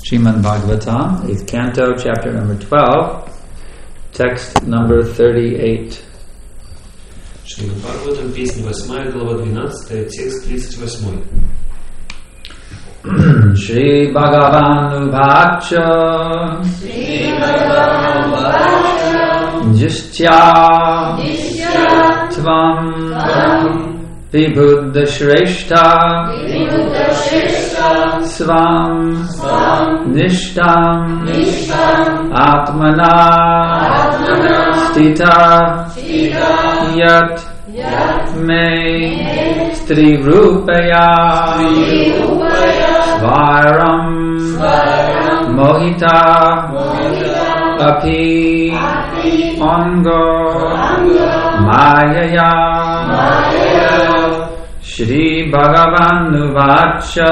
Srimad Bhagavatam, 8th Canto, chapter number 12, text number 38. Шримад Бхагаватам, песня 8, глава 12, текст 38. Shri Bhagavan Uvacha Jistya Tvam Vibhuddha Shrestha Svam Nishtam Atmana Stita Yat Me Stri Rupaya Svaram Mohita Api Ongo Mayaya Shri Bhagavan Uvacha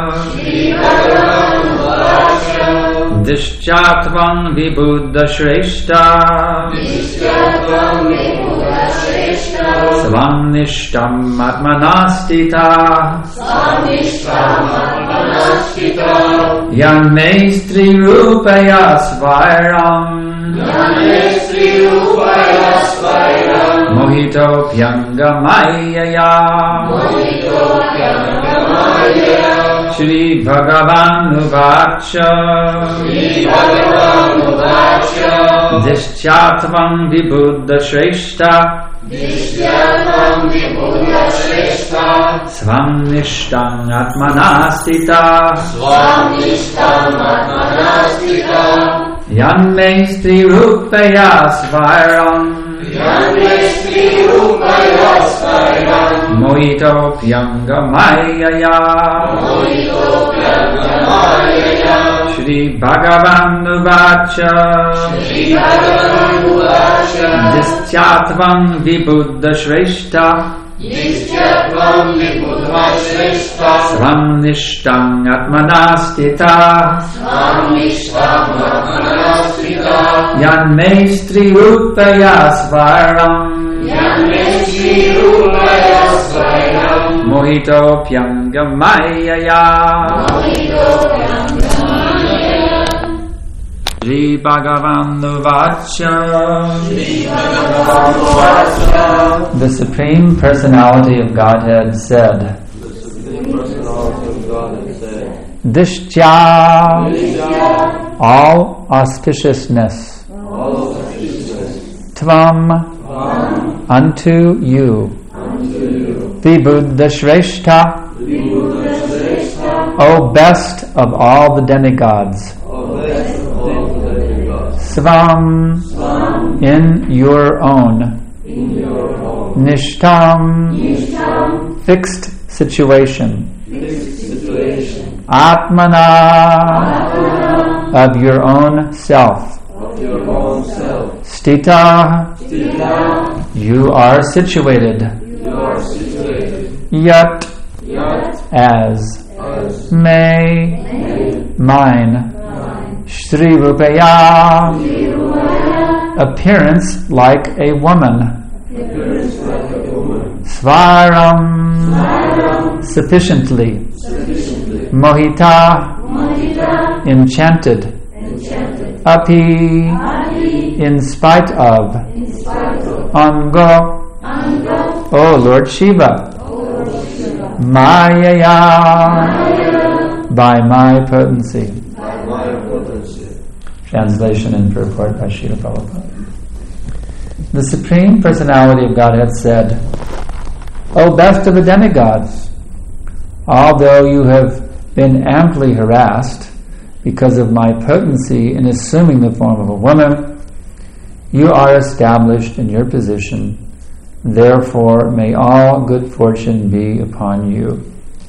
Dishchatvam Vibhuddha Shrestha Svam Nishtam Atmanastita Yan Maestri Rupaya Svairam Mohito Pyangamayaya Shri Bhagavan Uvacha Dishchatvam Vibhuddha Shrestha Svam Nishtam Atmanastita Yan Maestri Rupaya Svairam Mohito Pyangamayaya Shri Bhagavan Uvacha Dishchatvam Vibhuddha Shrestha Svam Nishtam Atmanastita Yan Maestri Rupaya Svairam Mohito Pyangamayaya Shri Bhagavan Uvacha The Supreme Personality of Godhead said, Dishya, all auspiciousness, Tvam, unto you, Vibhuddha Shrestha, O best of all the demigods, Svam, in your own, Nishtam, fixed situation, Atmana, of your own self, Stita, you are situated, Yat, as, May, mine, Shri Rupaya, appearance like a woman, Svaram, sufficiently, Mohita, enchanted, Api, in spite of, Ango, O Lord Shiva, Mayaya, by my potency. Translation and purport by Srila Prabhupada. The Supreme Personality of Godhead said, O best of the demigods, although you have been amply harassed because of my potency in assuming the form of a woman, you are established in your position. Therefore, may all good fortune be upon you.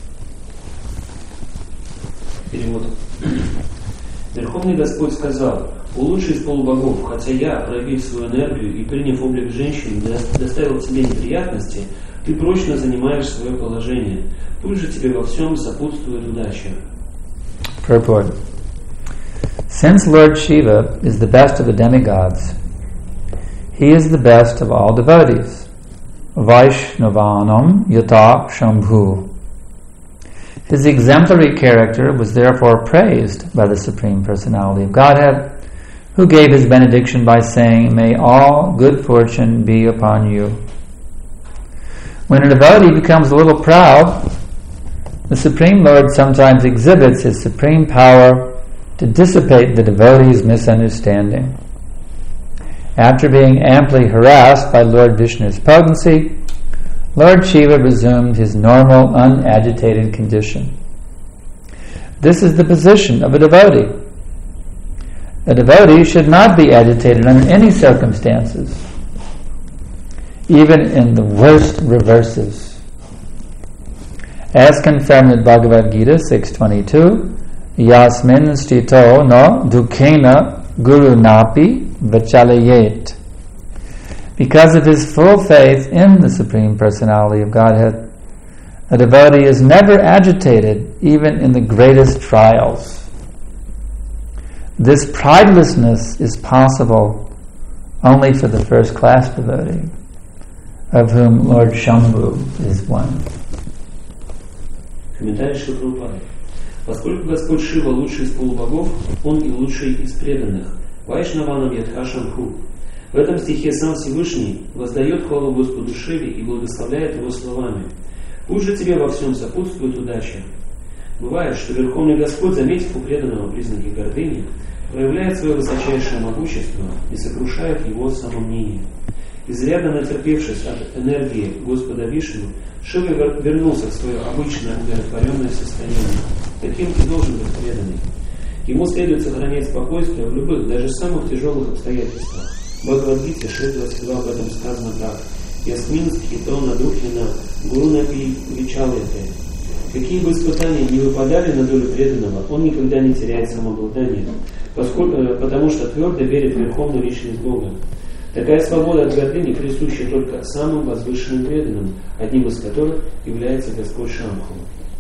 Перевод. Верховный Господь сказал: «О лучший из полубогов, хотя я, проявив свою энергию и приняв облик женщины, доставил тебе неприятности, ты прочно занимаешь свое положение. Пусть же тебе во всем сопутствует удача». Purport. Since Lord Shiva is the best of the demigods, he is the best of all devotees. Vaishnavanam yata shambhu. His exemplary character was therefore praised by the Supreme Personality of Godhead, who gave his benediction by saying, "May all good fortune be upon you." When a devotee becomes a little proud, the Supreme Lord sometimes exhibits his supreme power to dissipate the devotee's misunderstanding. After being amply harassed by Lord Vishnu's potency, Lord Shiva resumed his normal, unagitated condition. This is the position of a devotee. A devotee should not be agitated under any circumstances, even in the worst reverses. As confirmed in Bhagavad Gita 6.22, Yasmin stito no dukkena guru napi vachalayet. Because of his full faith in the Supreme Personality of Godhead, a devotee is never agitated even in the greatest trials. This pridelessness is possible only for the first-class devotee, of whom Lord Shambhu is one. Комментарий Шрила Прабхупады. Поскольку Господь Шива лучший из полубогов, Он и лучший из преданных, Вайшнаванам Ядха-Шамху. В этом стихе сам Всевышний воздает хвалу Господу Шиве и благословляет его словами: «Пусть же тебе во всем сопутствует удача». Бывает, что Верховный Господь, заметив у преданного признаки гордыни, проявляет свое высочайшее могущество и сокрушает его самомнение. Изрядно натерпевшись от энергии Господа Вишну, Шива вернулся в свое обычное удовлетворенное состояние. Таким и должен быть преданный. Ему следует сохранять спокойствие в любых, даже самых тяжелых обстоятельствах. В Бхагавад-гите 6.22 об этом сказано так: «Ясмин стхито духина гуруна вичалете». Какие бы испытания ни выпадали на долю преданного, он никогда не теряет самообладание, потому что твердо верит в Верховную Личность Бога. Такая свобода от гордыни присуща только самым возвышенным преданным, одним из которых является Господь Шамху.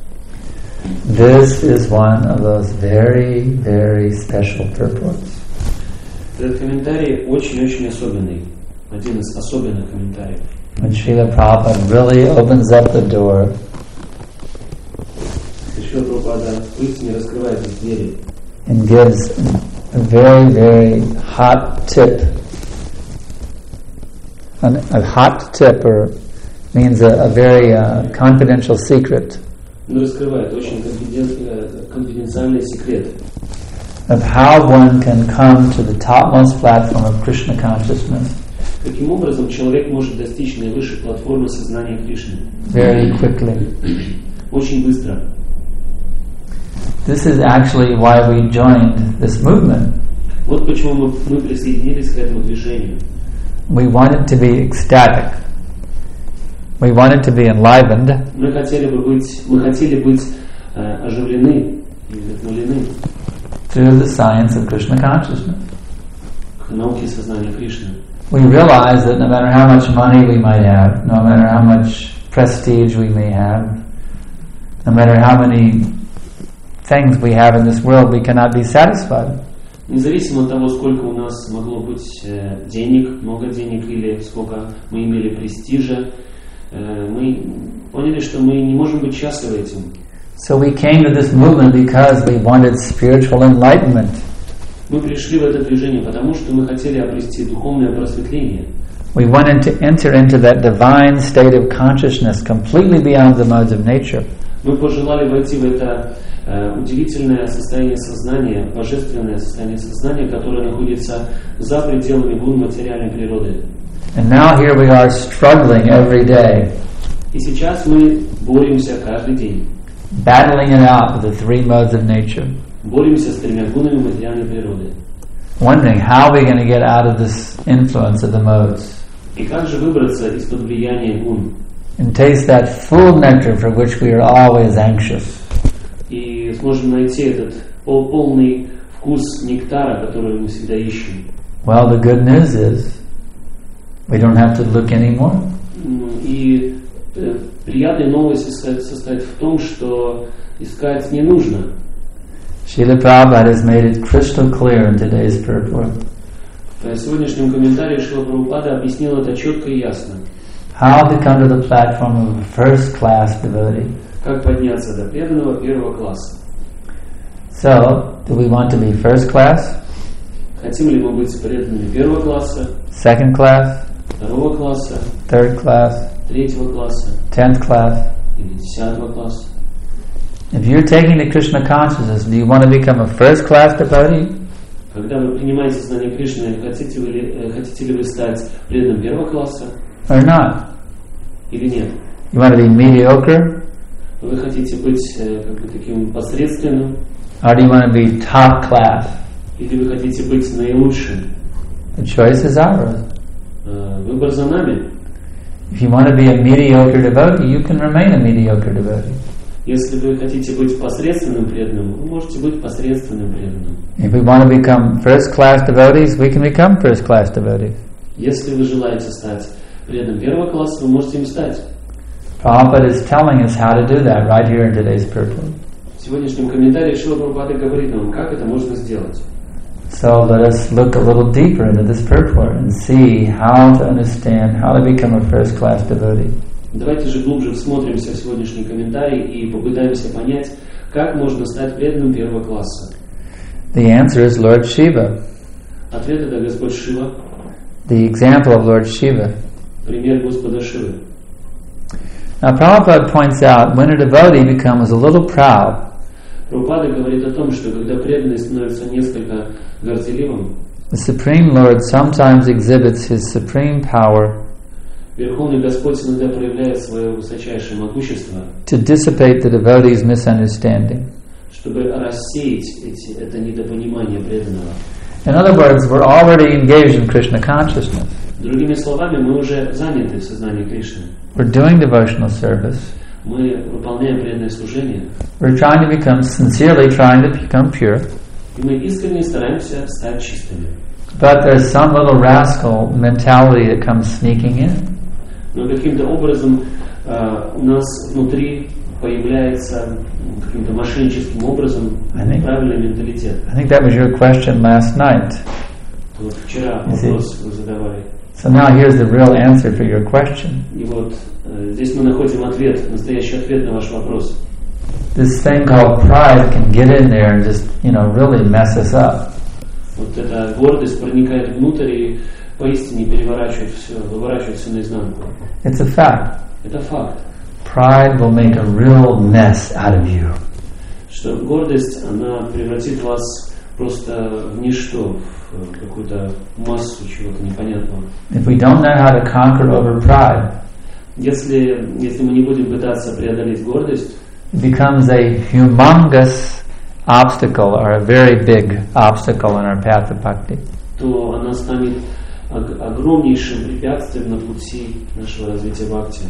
This is one of those very, very special purports. Этот комментарий очень-очень особенный, один из особенных комментариев. When Srila Prabhupada really opens up the door, Шрила Прабхупада поистине раскрывает двери and gives a very, very hot tip. A hot tip means a very confidential secret. Он раскрывает очень конфиденциальный секрет. Of how one can come to the topmost platform of Krishna consciousness. Каким образом человек может достичь наивысшей платформы сознания Кришны? Very quickly. Очень быстро. This is actually why we joined this movement. Вот почему мы присоединились к этому движению. We wanted to be ecstatic. We wanted to be enlivened. Мы хотели быть оживлены и вдохновлены Through the science of Krishna consciousness. к науке сознания Кришны. We realize that no matter how much money we might have, no matter how much prestige we may have, no matter how many things we have in this world, we cannot be satisfied. Независимо от того, сколько у нас могло быть денег, много денег или сколько мы имели престижа, мы поняли, что мы не можем быть счастливы этим. So we came to this movement because we wanted spiritual enlightenment. Мы пришли в это движение, потому что мы хотели обрести духовное просветление. We wanted to enter into that divine state of consciousness completely beyond the modes of nature. Мы пожелали войти в это удивительное состояние сознания, божественное состояние сознания, которое находится за пределами гун материальной природы. And now here we are struggling every day. И сейчас мы боремся каждый день. Battling it out with the three modes of nature. Боремся с тремя гунами материальной природы. Wondering how we're going to get out of this influence of the modes. И как же выбраться из-под влияния гун? And taste that full nectar for which we are always anxious. И сможем найти этот полный вкус нектара, который мы всегда ищем. Well, the good news is we don't have to look anymore. И приятная новость состоит в том, что искать не нужно. Srila Prabhupada has made it crystal clear in today's purport. В сегодняшнем комментарии Шрила Прабхупада объяснил это четко и ясно. How to come to the platform of a first-class devotee. как подняться до преданного первого класса. So, do we want to be first class, Хотим ли мы быть преданными первого класса, second class, второго класса, third class, третьего класса 10th class? или 10 класса? If you're taking the Krishna consciousness, do you want to become a first class devotee? Когда вы принимаете знание Кришны, хотите ли вы стать преданным первого класса Or not? или нет? You want to be mediocre? Вы хотите быть как бы таким посредственным, Or do you want to be top class? или вы хотите быть наилучшим? The choice is ours. Выбор за нами. If you want to be a mediocre devotee, you can remain a mediocre devotee. Если вы хотите быть посредственным преданным, вы можете быть посредственным преданным. If we want to become first class devotees, we can become first class devotees. Если вы желаете стать преданным первого класса, вы можете им стать. Prabhupada is telling us how to do that right here in today's purport. В сегодняшнем комментарии Шрила Прабхупада говорит нам, как это можно сделать. So let us look a little deeper into this purport and see how to understand how to become a first class devotee. Давайте же глубже всмотримся в сегодняшний комментарий и попытаемся понять, как можно стать преданным первого класса. The answer is Lord Shiva. Ответ это Господь Шива. The example of Lord Shiva. Пример Господа Шивы. Now Prabhupada points out when a devotee becomes a little proud, Прабхупада говорит о том, что когда преданный становится несколько горделивым, the Supreme Lord sometimes exhibits his supreme power Верховный Господь иногда проявляет свое высочайшее могущество, to dissipate the devotee's misunderstanding. чтобы рассеять это недопонимание преданного. In other words, we're already engaged in Krishna consciousness. Другими словами, мы уже заняты в сознании Кришны. We're doing devotional service. Мы выполняем преданное служение. We're sincerely trying to become pure. И мы искренне стараемся стать чистыми. But there's some little rascal mentality that comes sneaking in. Но каким-то образом у нас внутри появляется каким-то мошенническим образом неправильный менталитет. I think that was your question last night. Вот вчера вопрос вы задавали. So now here's the real answer for your question. И вот здесь мы находим ответ, настоящий ответ на ваш вопрос. This thing called pride can get in there and just, really mess us up. Вот эта гордость проникает внутрь и поистине переворачивает все, выворачивает все наизнанку. It's a fact. Это факт. Pride will make a real mess out of you. Что гордость, она превратит вас просто в ничто, в какую-то массу чего-то непонятного. If we don't know how to conquer over pride, Если мы не будем пытаться преодолеть гордость, it becomes a humongous obstacle or a very big obstacle in our path of bhakti. то она станет огромнейшим препятствием на пути нашего развития бхакти.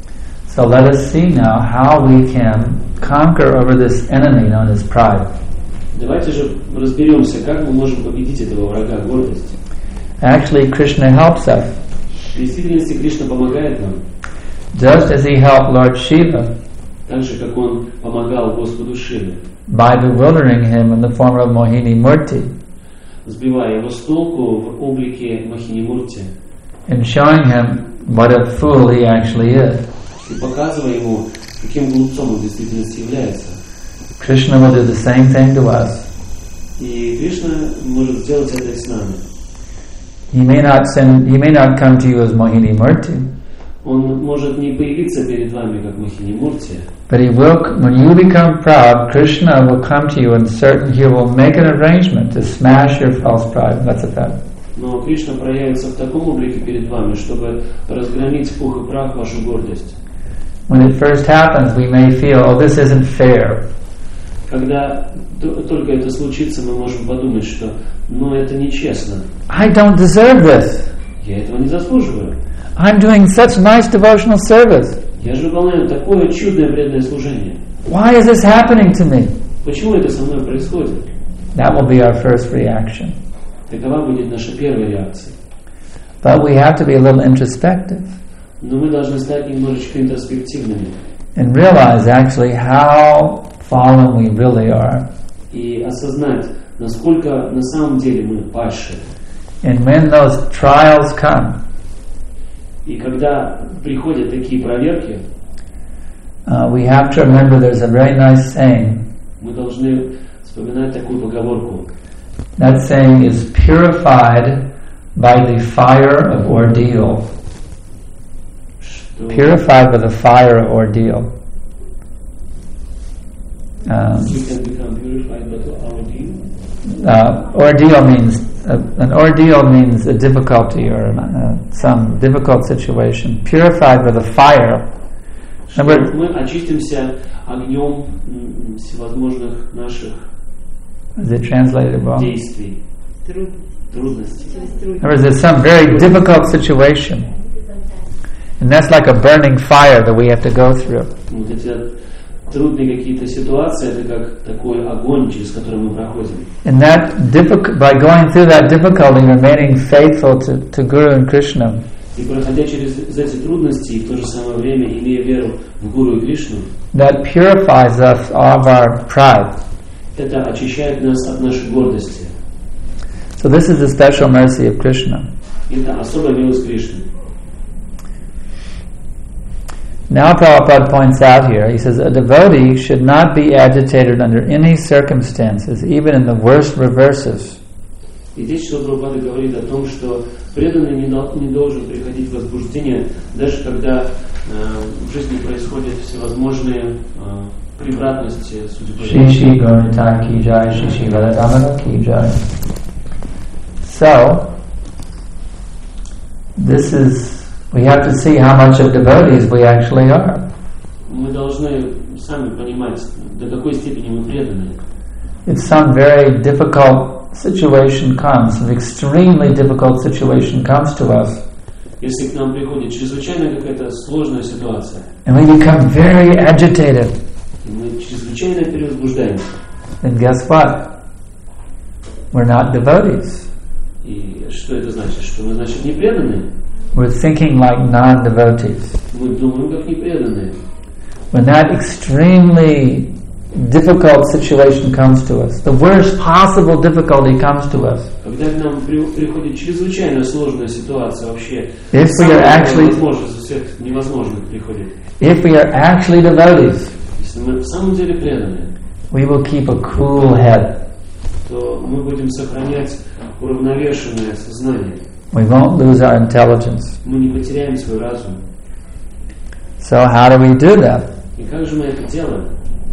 So let us see now how we can conquer over this enemy known as pride. Давайте же разберемся, как мы можем победить этого врага гордости. Actually, Krishna helps us. В действительности Кришна помогает нам, Just as he helped Lord Shiva так же, как он помогал Господу Шиве, by bewildering him in the form of Mohini Murti сбивая его с толку в облике Махини-мурти and showing him what a fool he actually is. и показывая ему, каким глупцом он в действительности является. Krishna will do the same thing to us. И Кришна может сделать это и с нами. He may not come to you as Mohini Murti, Он может не появиться перед вами, как Махини-мурти, but he will. When you become proud, Krishna will come to you and he will make an arrangement to smash your false pride. That's a fact. но Кришна проявится в таком облике перед вами, чтобы разгромить в пух и прах вашу гордость. When it first happens, we may feel, oh, this isn't fair. Когда только это случится, мы можем подумать, что это нечестно. I don't deserve this. Я этого не заслуживаю. I'm doing such nice devotional service. Я же выполняю такое чудное преданное служение. Why is this happening to me? Почему это со мной происходит? That will be our first reaction. Такова будет наша первая реакция. But we have to be a little introspective Но мы должны стать немножечко интроспективными and realize actually how fallen we really are. и осознать, насколько на самом деле мы падшие. And when those trials come, И когда приходят такие проверки, we have to remember there's a very nice saying. Мы должны вспоминать такую поговорку. That saying is purified by the fire of ordeal. Purified by the fire of ordeal. We can become purified by the ordeal. Ordeal means an ordeal means a difficulty or some difficult situation. Purified by the fire. Мы очистимся огнем всевозможных наших действий, трудностей. In other words, there's some very difficult situation, and that's like a burning fire that we have to go through. Вот эти трудные какие-то ситуации, это как такой огонь, через который мы проходим. And that by going through that difficulty, remaining faithful to Guru and Krishna. И проходя через эти трудности, и в то же самое время имея веру в Гуру и Кришну, that purifies us of our pride. Это очищает нас от нашей гордости. So this is the special mercy of Krishna. Это особая милость Кришны. Now Prabhupada points out here, he says, a devotee should not be agitated under any circumstances, even in the worst reverses. И здесь Прабхупада говорит о том, что преданный не должен приходить в возбуждение, даже когда в жизни происходят всевозможные превратности судьбы. So, we have to see how much of devotees we actually are. Мы должны сами понимать, до какой степени мы преданы. If some very difficult situation comes, an extremely difficult situation comes to us, если к нам приходит чрезвычайно какая-то сложная ситуация, and we become very agitated, и мы чрезвычайно перевозбуждаемся, then guess what? We're not devotees. И что это значит? Что мы, значит, не преданные? We're thinking like non-devotees. Мы думаем как не преданные. When that extremely difficult situation comes to us, the worst possible difficulty comes to us, когда к нам приходит чрезвычайно сложная ситуация вообще, if we are actually всех невозможных приходит. If we are actually devotees, если мы в самом деле преданы, we will keep a cool head. То мы будем сохранять уравновешенное сознание. We won't lose our intelligence. Мы не потеряем свой разум. So how do we do that? И как же мы это делаем?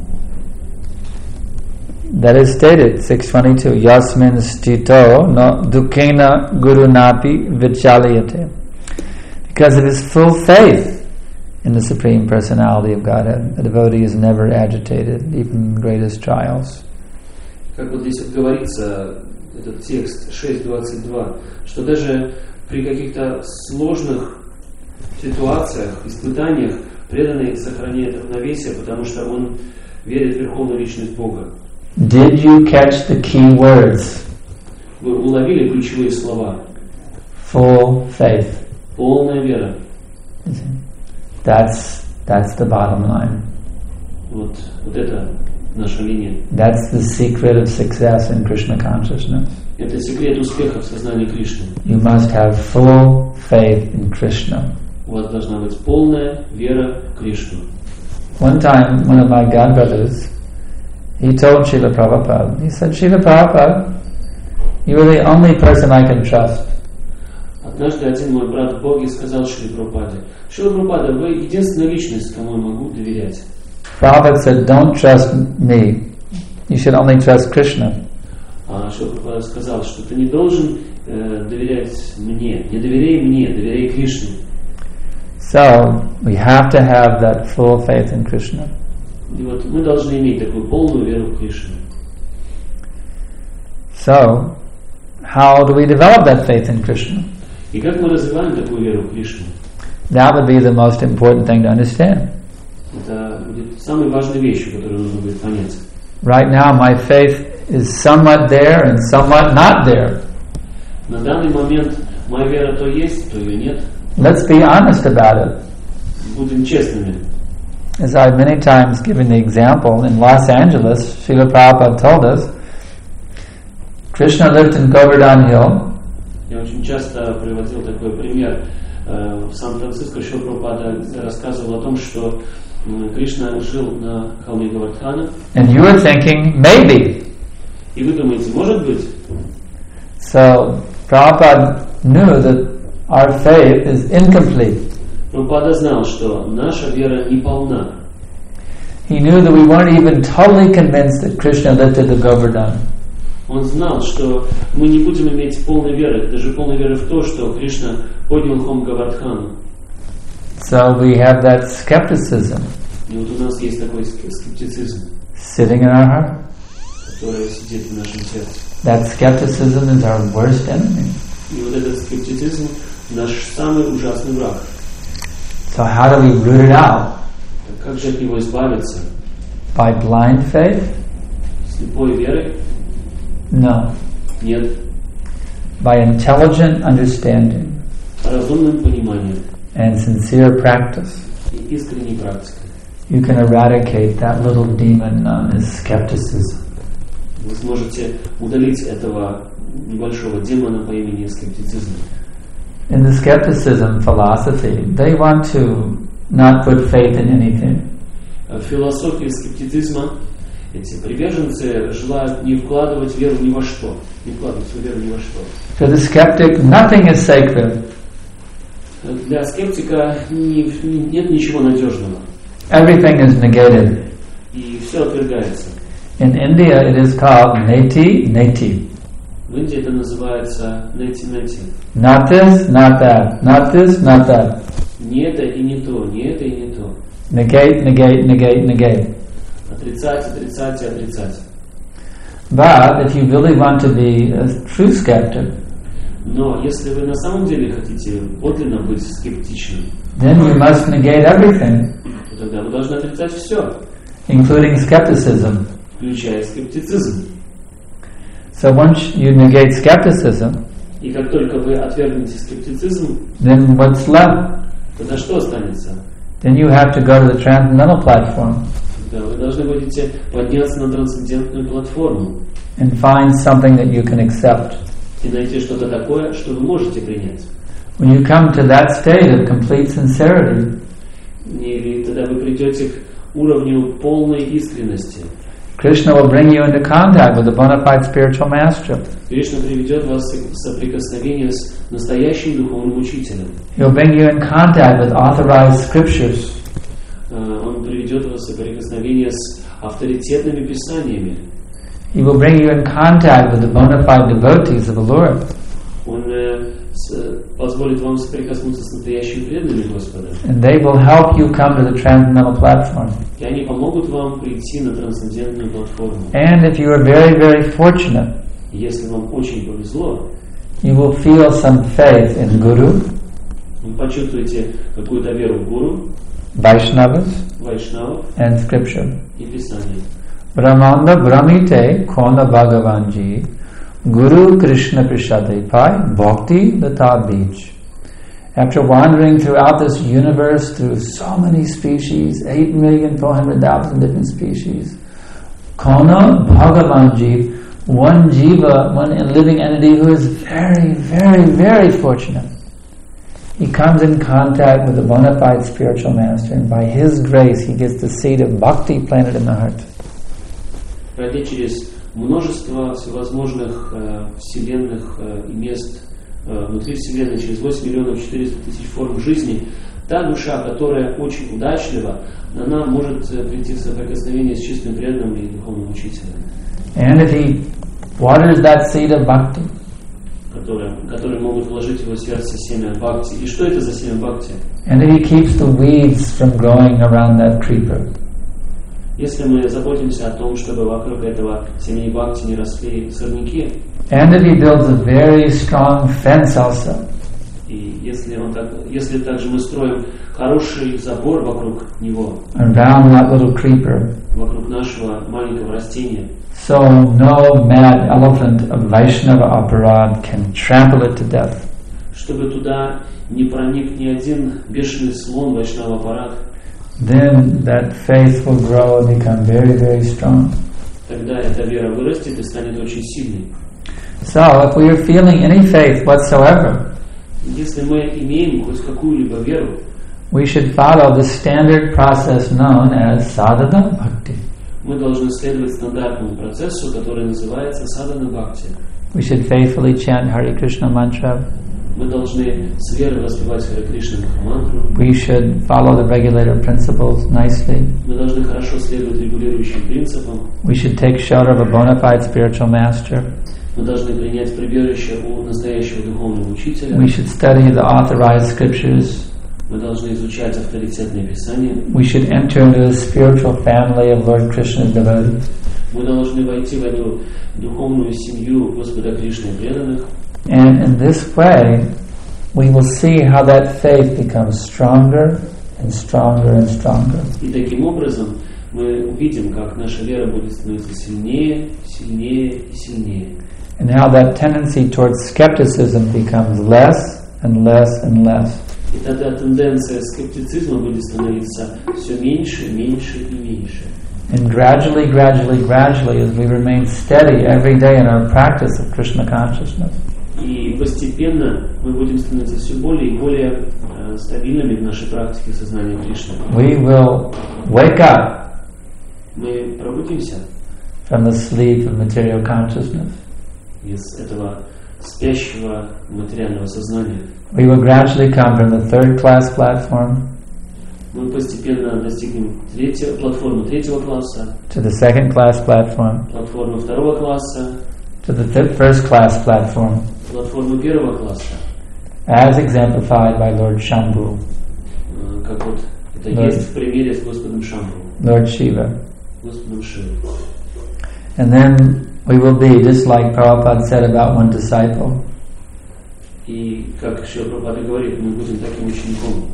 That is stated, 622, Yasmin stito no dukena gurunapi vichalyate. Because of his full faith in the Supreme Personality of Godhead, a devotee is never agitated, even in greatest trials. Как вот здесь вот говорится, этот текст 6.22, что даже при каких-то сложных ситуациях, испытаниях, преданный сохраняет равновесие, потому что он верит в Верховную Личность Бога. Did you catch the key words? Вы уловили ключевые слова? Full faith. Полная вера. That's the bottom line. Вот это наша линия. That's the secret of success in Krishna consciousness. Это секрет успеха в сознании Кришны. You must have full faith in Krishna. У вас должна быть полная вера в Кришну. One time, one of my godbrothers, he told Srila Prabhupada, he said, Srila Prabhupada, you are the only person I can trust. Однажды один мой брат в Боге сказал Шриле Прабхупаде: Шрила Прабхупада, вы единственная личность, кому я могу доверять. Prabhupada said, don't trust me. You should only trust Krishna. А Шрила Прабхупада сказал, что ты не должен доверять мне. Не доверяй мне, доверяй Кришне. So, we have to have that full faith in Krishna. И вот мы должны иметь такую полную веру в Кришну. So, how do we develop that faith in Krishna? И как мы развиваем такую веру в Кришну? That would be the most important thing to understand. Это будет самой важной вещью, которую нужно будет понять. Right now, my faith is somewhat there and somewhat not there. На данный момент моя вера то есть, то ее нет. Let's be honest about it. Будем честными. As I've many times given the example, in Los Angeles, Srila Prabhupada told us, Krishna lived in Govardhan Hill. Я очень часто приводил такой пример. В Сан-Франциско Шрила Прабхупада рассказывал о том, что Кришна жил на холме Говардхана. And you are thinking, maybe. И вы думаете, может быть? So Prabhupada knew that our faith is incomplete. Прабхупада знал, что наша вера не полна. He knew that we weren't even totally convinced that Krishna lifted the Govardhan. Он знал, что мы не будем иметь полной веры, даже полной веры в то, что Кришна поднял холм Говардхану. So we have that skepticism И вот у нас есть такой скептицизм, sitting in our heart. который сидит в нашем сердце. That skepticism is our worst enemy. И вот этот скептицизм наш самый ужасный враг. So how do we root it out? Так как же от него избавиться? By blind faith? Слепой верой? No. Нет. By intelligent understanding Разумным пониманием and sincere practice, и искренней практикой you can eradicate that little demon known as skepticism. вы сможете удалить этого небольшого демона по имени скептицизм. In the skepticism philosophy, they want to not put faith in anything. В философии скептицизма эти приверженцы желают не вкладывать веру ни во что, не вкладывать свою веру ни во что. For the skeptic, nothing is sacred. Для скептика нет ничего надежного. Everything is negated. И все отвергается. In India, it is called neti, neti. В Индии это называется нети-нети. Not this, not that. Not this, not that. Не это и не то, не это и не то. Negate, negate, negate, negate. Отрицать, отрицать и отрицать. But if you really want to be a true skeptic, Но если вы на самом деле хотите подлинно быть скептичным, then you must negate everything, то тогда вы должны отрицать все, including skepticism. включая скептицизм. So once you negate skepticism, И как только вы отвергнете скептицизм, then what's left? тогда что останется? Then you have to go to the transcendental platform Тогда вы должны будете подняться на трансцендентную платформу and find something that you can accept. и найти что-то такое, что вы можете принять. When you come to that state of complete sincerity, Или тогда вы придете к уровню полной искренности. Krishna will bring you into contact with a bona fide spiritual master. Кришна приведет вас в соприкосновение с настоящим духовным учителем. He'll bring you in contact with authorized scriptures. Он приведет вас в соприкосновение с авторитетными писаниями. He will bring you in contact with the bona fide devotees of the Lord. Он позволит вам соприкоснуться с настоящими преданными Господа. And they will help you come to the transcendental platform. И они помогут вам прийти на трансцендентную платформу. And if you are very, very fortunate, И если вам очень повезло, you will feel some faith in Guru, вы почувствуете какую-то веру в Гуру, Vaishnavas, Вайшнавов and Scripture. и Писание. Brahmanda Brahmite Kona Bhagavanji Guru Krishna Prashade Pai Bhakti Lata Beach. After wandering throughout this universe through so many species, 8,400,000 different species, Kona Bhagavanji, one jiva, one living entity who is very, very, very fortunate. He comes in contact with the bona fide spiritual master, and by his grace he gets the seed of bhakti planted in the heart. Пройдя через множество всевозможных вселенных и мест внутри Вселенной, через 8 миллионов 400 тысяч форм жизни, та душа, которая очень удачлива, она может прийти в соприкосновение с чистым преданным и духовным учителем. And if he waters that seed of bhakti, которые могут вложить в его сердце семя бхакти. И что это за семя бхакти? and if he keeps the weeds from growing around that creeper, Если мы заботимся о том, чтобы вокруг этого семени бхакти не росли сорняки, and if he builds a very strong fence also, и если также мы строим хороший забор вокруг него, around that little creeper, вокруг нашего маленького растения, so no mad elephant of Vaishnava aparad can trample it to death. чтобы туда не проник ни один бешеный слон Вайшнава аппарат, Then that faith will grow and become very, very strong. тогда эта вера вырастет и станет очень сильной. So if we are feeling any faith whatsoever, Если мы имеем хоть какую-либо веру, We should follow the standard process known as sadhana bhakti. Мы должны следовать стандартному процессу, который называется садхана бхакти. We should faithfully chant Hare Krishna mantra. Мы должны с верой воспевать Харе Кришна Махамантру. We should follow the regulator principles nicely. Мы должны хорошо следовать регулирующим принципам. We should take shelter of a bona fide spiritual master. Мы должны принять прибежище у настоящего духовного учителя. We should study the authorized scriptures. Мы должны изучать авторитетные писания. We should enter into the spiritual family of Lord Krishna's devotees. Мы должны войти в эту духовную семью Господа Кришны и преданных. And in this way, we will see how that faith becomes stronger and stronger and stronger. И таким образом мы увидим, как наша вера будет становиться сильнее, сильнее и сильнее. And how that tendency towards skepticism becomes less and less and less. И тогда тенденция скептицизма будет становиться все меньше, меньше и меньше. And gradually, as we remain steady every day in our practice of Krishna consciousness, И постепенно мы будем становиться все более и более стабильными в нашей практике сознания Кришны. we will wake up Мы пробудимся from the sleep of material consciousness. из этого спящего материального сознания. We will gradually come from the third class platform Мы постепенно достигнем платформы третьего класса, to the second class platform платформы второго класса, to the first class platform, платформы первого класса, as exemplified by Lord Shambhu, как вот это есть в примере с Господом Шамбху, Lord Shiva. Господом Шивой. And then we will be, just like Prabhupada said about one disciple, И как Шрила Прабхупада говорит, мы будем таким учеником.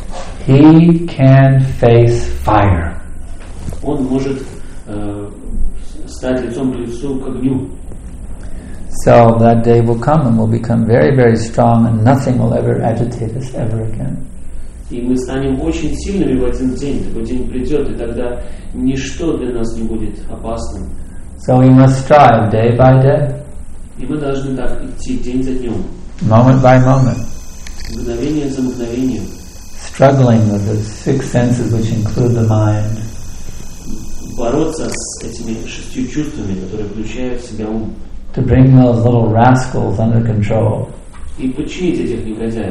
he can face fire. Он может стать лицом к лицу к огню. So that day will come and we'll become very, very strong and nothing will ever agitate us ever again. И мы станем очень сильными в один день. Такой день придет, и тогда ничто для нас не будет опасным. So we must strive day by day, И мы должны так идти день за днем, moment by moment, мгновение за мгновением, struggling with the six senses which include the mind, бороться с этими 6 чувствами, которые включают в себя ум, to bring those little rascals under control, и подчинить этих негодяев,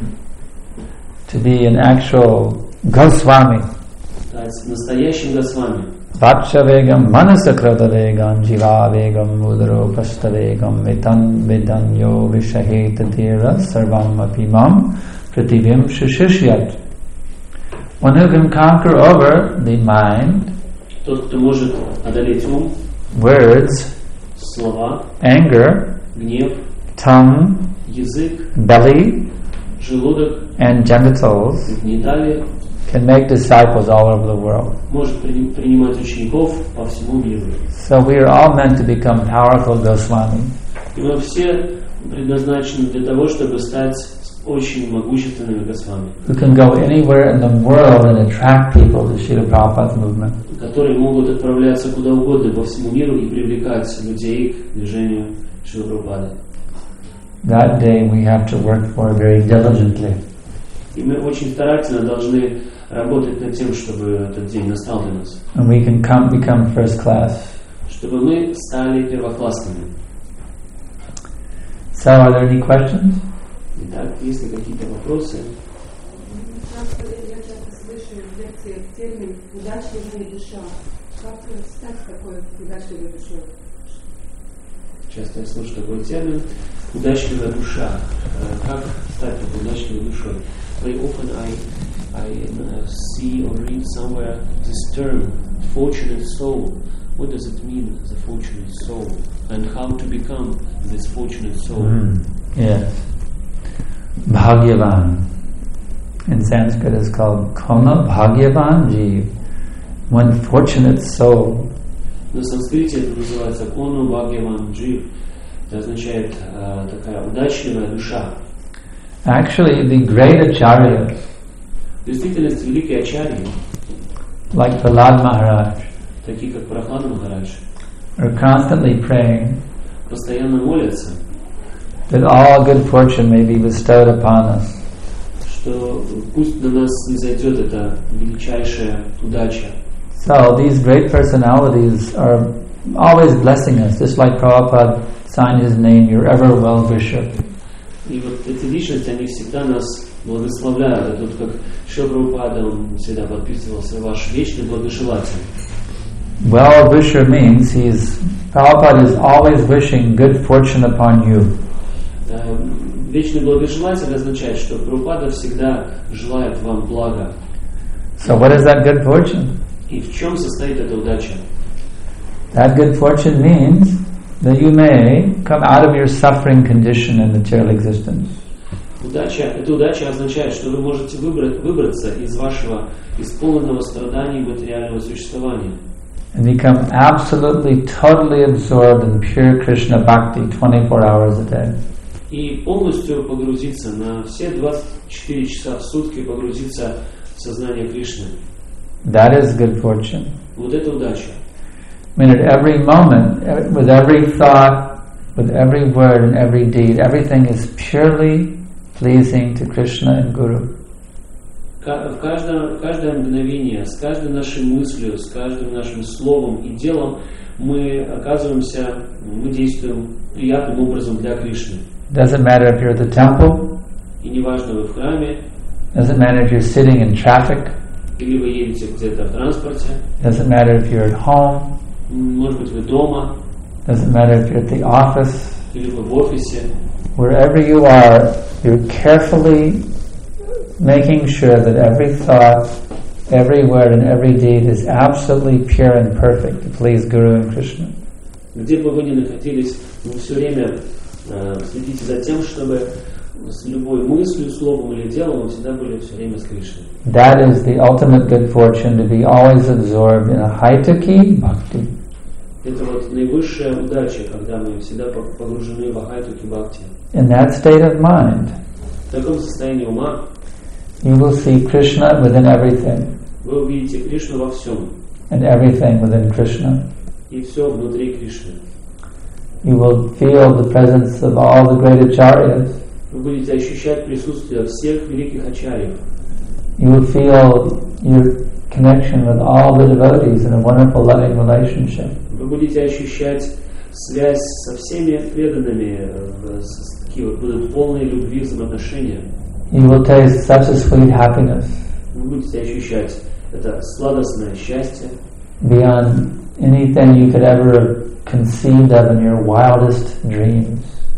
to be an actual Goswami, стать настоящим Госвами, Vakshevegam manasakratavegam jivavegam mudaro pastavegam vidanyo vishaheta sarvam apimam pratibhim shashishyat. One who can conquer over the mind, тот, кто может одолеть ум, words, слова, anger, гнев, tongue, язык, belly, желудок, and genitals, гениталии, can make disciples all over the world. может принимать учеников по всему миру. So we are all meant to become powerful Goswami. И мы все предназначены для того, чтобы стать очень могущественными Госвами, Who can go anywhere in the world and attract people to Srila Prabhupada's movement. которые могут отправляться куда угодно по всему миру и привлекать людей к движению Шрилы Прабхупады. That day we have to work for very diligently. И мы очень старательно должны работать над тем, чтобы этот день настал для нас. And we can become first class. Чтобы мы стали первоклассными. So are there any questions? Итак, есть ли какие-то вопросы? Я часто слышу в лекции термин «удачливая душа». Как стать такой удачливой душой? Часто я слышу такой термин «удачливая душа». Как стать такой удачливой душой? Very often I see or read somewhere this term, fortunate soul. What does it mean, the fortunate soul? And how to become this fortunate soul? Yes. Bhagyavan. In Sanskrit it's called Kona Bhagyavan Jeev. One fortunate soul. На санскрите это называется Кону Бхагьяван Джив. Это означает такая удачливая душа. Actually, the great acharyas, В действительности, великие ачарьи, like Prahlad Maharaj, такие как Прахлада Махарадж, are constantly praying постоянно молятся, that all good fortune may be bestowed upon us. что пусть на нас низойдет эта величайшая удача. So these great personalities are always blessing us, just like Prabhupada signed his name, your ever well-wisher. И вот эти личности, они всегда нас благословляют. Это вот как Шрила Прабхупада, он всегда подписывался, ваш вечный благожелатель. Well-wisher means Prabhupada is always wishing good fortune upon you. Вечный благожелатель означает, что Прабхупада всегда желает вам блага. So what is that good fortune? И в чем состоит эта удача? That good fortune means that you may come out of your suffering condition in material existence. Эта удача означает, что вы можете выбраться из вашего исполненного страданий материального существования. And become absolutely, totally absorbed in pure Krishna Bhakti 24 hours a day. И полностью погрузиться на все 24 часа в сутки, погрузиться в сознание Кришны. That is good fortune. Вот это удача. I mean, at every moment, with every thought, with every word and every deed, everything is purely pleasing to Krishna and Guru. В каждое мгновение, с каждой нашей мыслью, с каждым нашим словом и делом мы действуем приятным образом для Кришны. Doesn't matter if you're at the temple. И неважно, вы в храме. Doesn't matter if you're sitting in traffic. Или вы едете где-то в транспорте. Doesn't matter if you're at home. Может быть, вы дома. Doesn't matter if you're at the office. Или вы в офисе. Wherever you are, you're carefully making sure that every thought, every word and every deed is absolutely pure and perfect to please Guru and Krishna. Где бы вы ни находились, вы все время следите за тем, чтобы с любой мыслью, словом или делом вы всегда были все время с Кришной. That is the ultimate good fortune, to be always absorbed in a haituki bhakti. Это вот наивысшая удача, когда мы всегда погружены в ахайтуки бхакти. In that state of mind, в таком состоянии ума you will see Krishna within everything. Вы увидите Кришну во всем. And everything within Krishna. И все внутри Кришны. You will feel the presence of all the great acharyas. Вы будете ощущать присутствие всех великих ачарьев. You will feel your connection with all the devotees in a wonderful loving relationship. Вы будете ощущать связь со всеми преданными, такие вот будут полные любви, взаимоотношения. You will taste such a sweet happiness. Вы будете ощущать это сладостное счастье. Beyond anything you could ever have conceived of in your wildest dreams.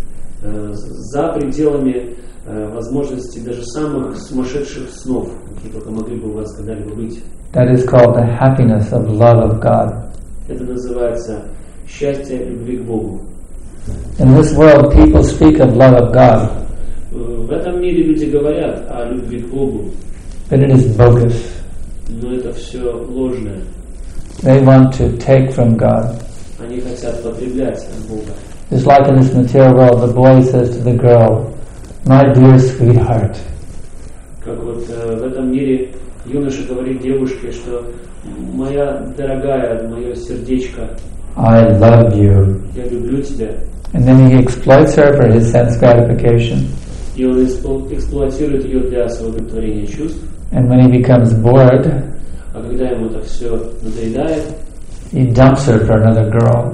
За пределами возможностей даже самых сумасшедших снов, какие только могли бы у вас когда-либо быть. That is called the happiness of love of God. Это называется счастье любви к Богу. In this world, people speak of love of God. В этом мире люди говорят о любви к Богу. But it is bogus. Но это все ложное. They want to take from God. Они хотят потреблять от Бога. Just like in this material world, the boy says to the girl, "My dear sweetheart." Как вот в этом мире юноша говорит девушке, что моя дорогая, мое сердечко, I love you. Я люблю тебя. And then he exploits her for his sense gratification. И он эксплуатирует ее для своего удовлетворения чувств. And when he becomes bored, а когда ему это все надоедает, he dumps her for another girl.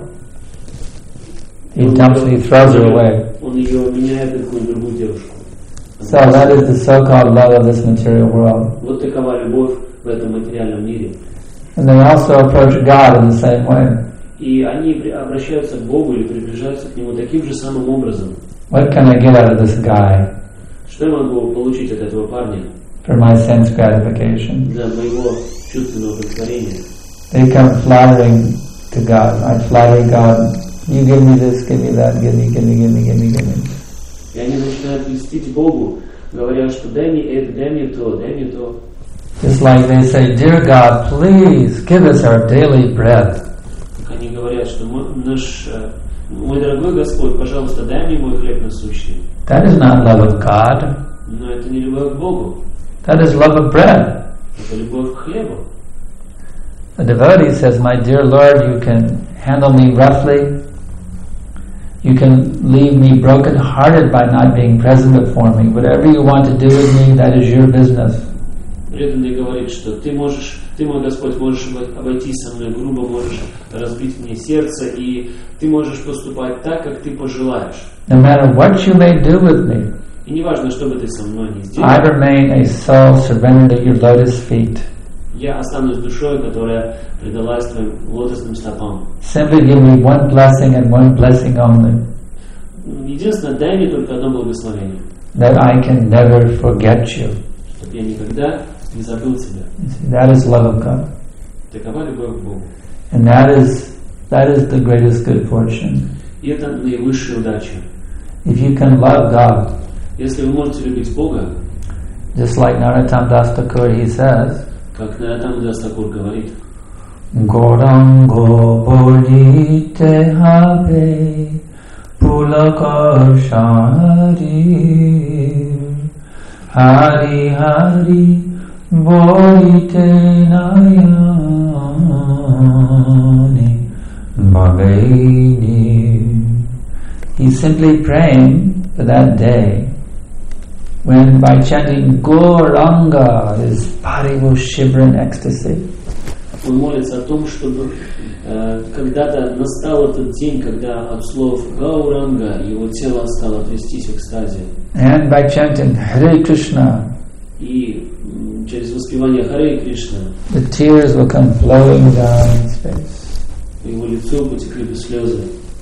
He throws her away. Он ее меняет на какую-нибудь другую девушку. So that is the so-called love of this material world. Вот такова любовь в этом материальном мире. And they also approach God in the same way. И они обращаются к Богу или приближаются к Нему таким же самым образом. What can I get out of this guy? Что я могу получить от этого парня? For my sense gratification. Для моего чувственного удовлетворения. They come flattering to God. I flatter God. You give me this, give me that, give me. И они начинают льстить Богу, говоря, что дай мне это, дай мне то, дай мне то. Just like they say, "Dear God, please give us our daily bread." Они говорят, что мой дорогой Господь, пожалуйста, дай мне мой хлеб насущный. That is not love of God. Но это не любовь к Богу. That is love of bread. Это любовь к хлебу. The devotee says, "My dear Lord, you can handle me roughly, You can leave me broken-hearted by not being present before me. Whatever you want to do with me, that is your business. Преданный говорит, что ты, мой Господь, можешь обойтись со мной грубо, можешь разбить мне сердце, и ты можешь поступать так, как ты пожелаешь. No matter what you may do with me, И не важно, что бы ты со мной ни сделал, I remain a soul surrendered at your lotus feet. я останусь душой, которая предалась твоим лотосным стопам. Simply give me one blessing and one blessing only, Единственное, дай мне только одно благословение, that I can never forget you. чтобы я никогда не забыл тебя. That is love of God. Такова любовь к Богу. And that is the greatest good fortune. И это наивысшая удача. If you can love God, Если вы можете любить Бога, just like Narottam Das Thakur, he says, как Нароттам Дас Такур говорит, Gorango bolite habe pulakar shari Hari Hari bolite nayani bhagaini. He's simply praying for that day when by chanting Gauranga his body will shiver in ecstasy. Он молится о том, чтобы когда-то настал этот день, когда от слов Гауранга его тело стало трястись в экстазе. And by chanting Hare Krishna, И через воспевание Харе Кришна the tears will come flowing down his face. по его лицу потекли бы слезы.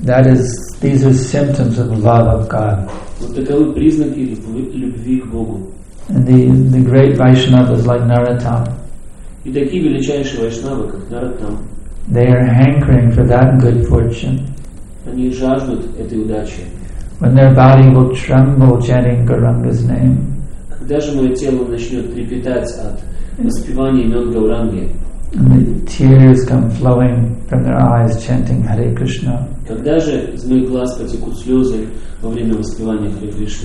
These are symptoms of love of God. Вот таковы признаки любви к Богу. And the great Vaishnavas like Narottam, И такие величайшие вайшнавы, как Нароттам, they are hankering for that good fortune. они жаждут этой удачи. When their body will tremble chanting Gauranga's name, Когда же мое тело начнет трепетать от воспевания имен Гауранги, and the tears come flowing from their eyes chanting Hare Krishna, когда же из моих глаз потекут слезы во время воспевания Харе Кришны.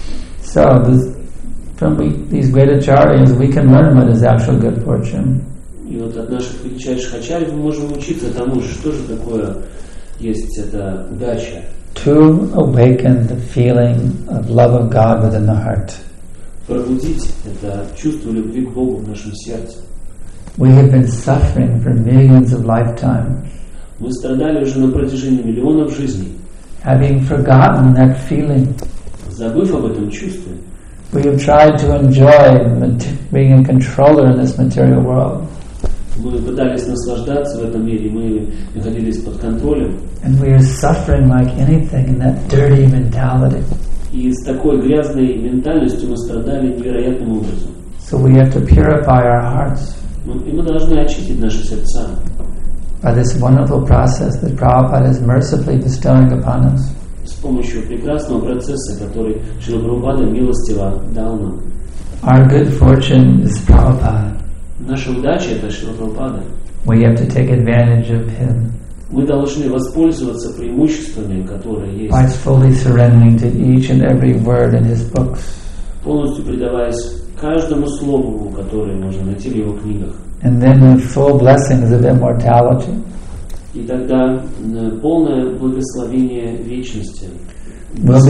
so from these great acharyas we can learn what is actual good fortune. И вот от наших величайших ачарьев мы можем учиться тому, что же такое есть эта удача. To awaken the feeling of love of God within the heart. Пробудить это чувство любви к Богу в нашем сердце. We have been suffering for millions of lifetimes, Мы страдали уже на протяжении миллионов жизней, having forgotten that feeling. забыв об этом чувстве. We have tried to enjoy being a controller in this material world. Мы пытались наслаждаться в этом мире, мы находились под контролем. And we are suffering like anything in that dirty mentality. И с такой грязной ментальностью мы страдали невероятным образом. So we have to purify our hearts И мы должны очистить наши сердца by this wonderful process that Prabhupada is mercifully bestowing upon us. с помощью прекрасного процесса, который Шрила Прабхупада милостиво дал нам. Our good fortune is Prabhupada. Наша удача — это Шрила Прабхупада. We have to take advantage of him Мы должны воспользоваться преимуществами, которые есть, by fully surrendering to each and every word in his books. полностью предаваясь каждому слову, которое можно найти в его книгах. And then the full blessings of immortality И тогда полное благословение вечности will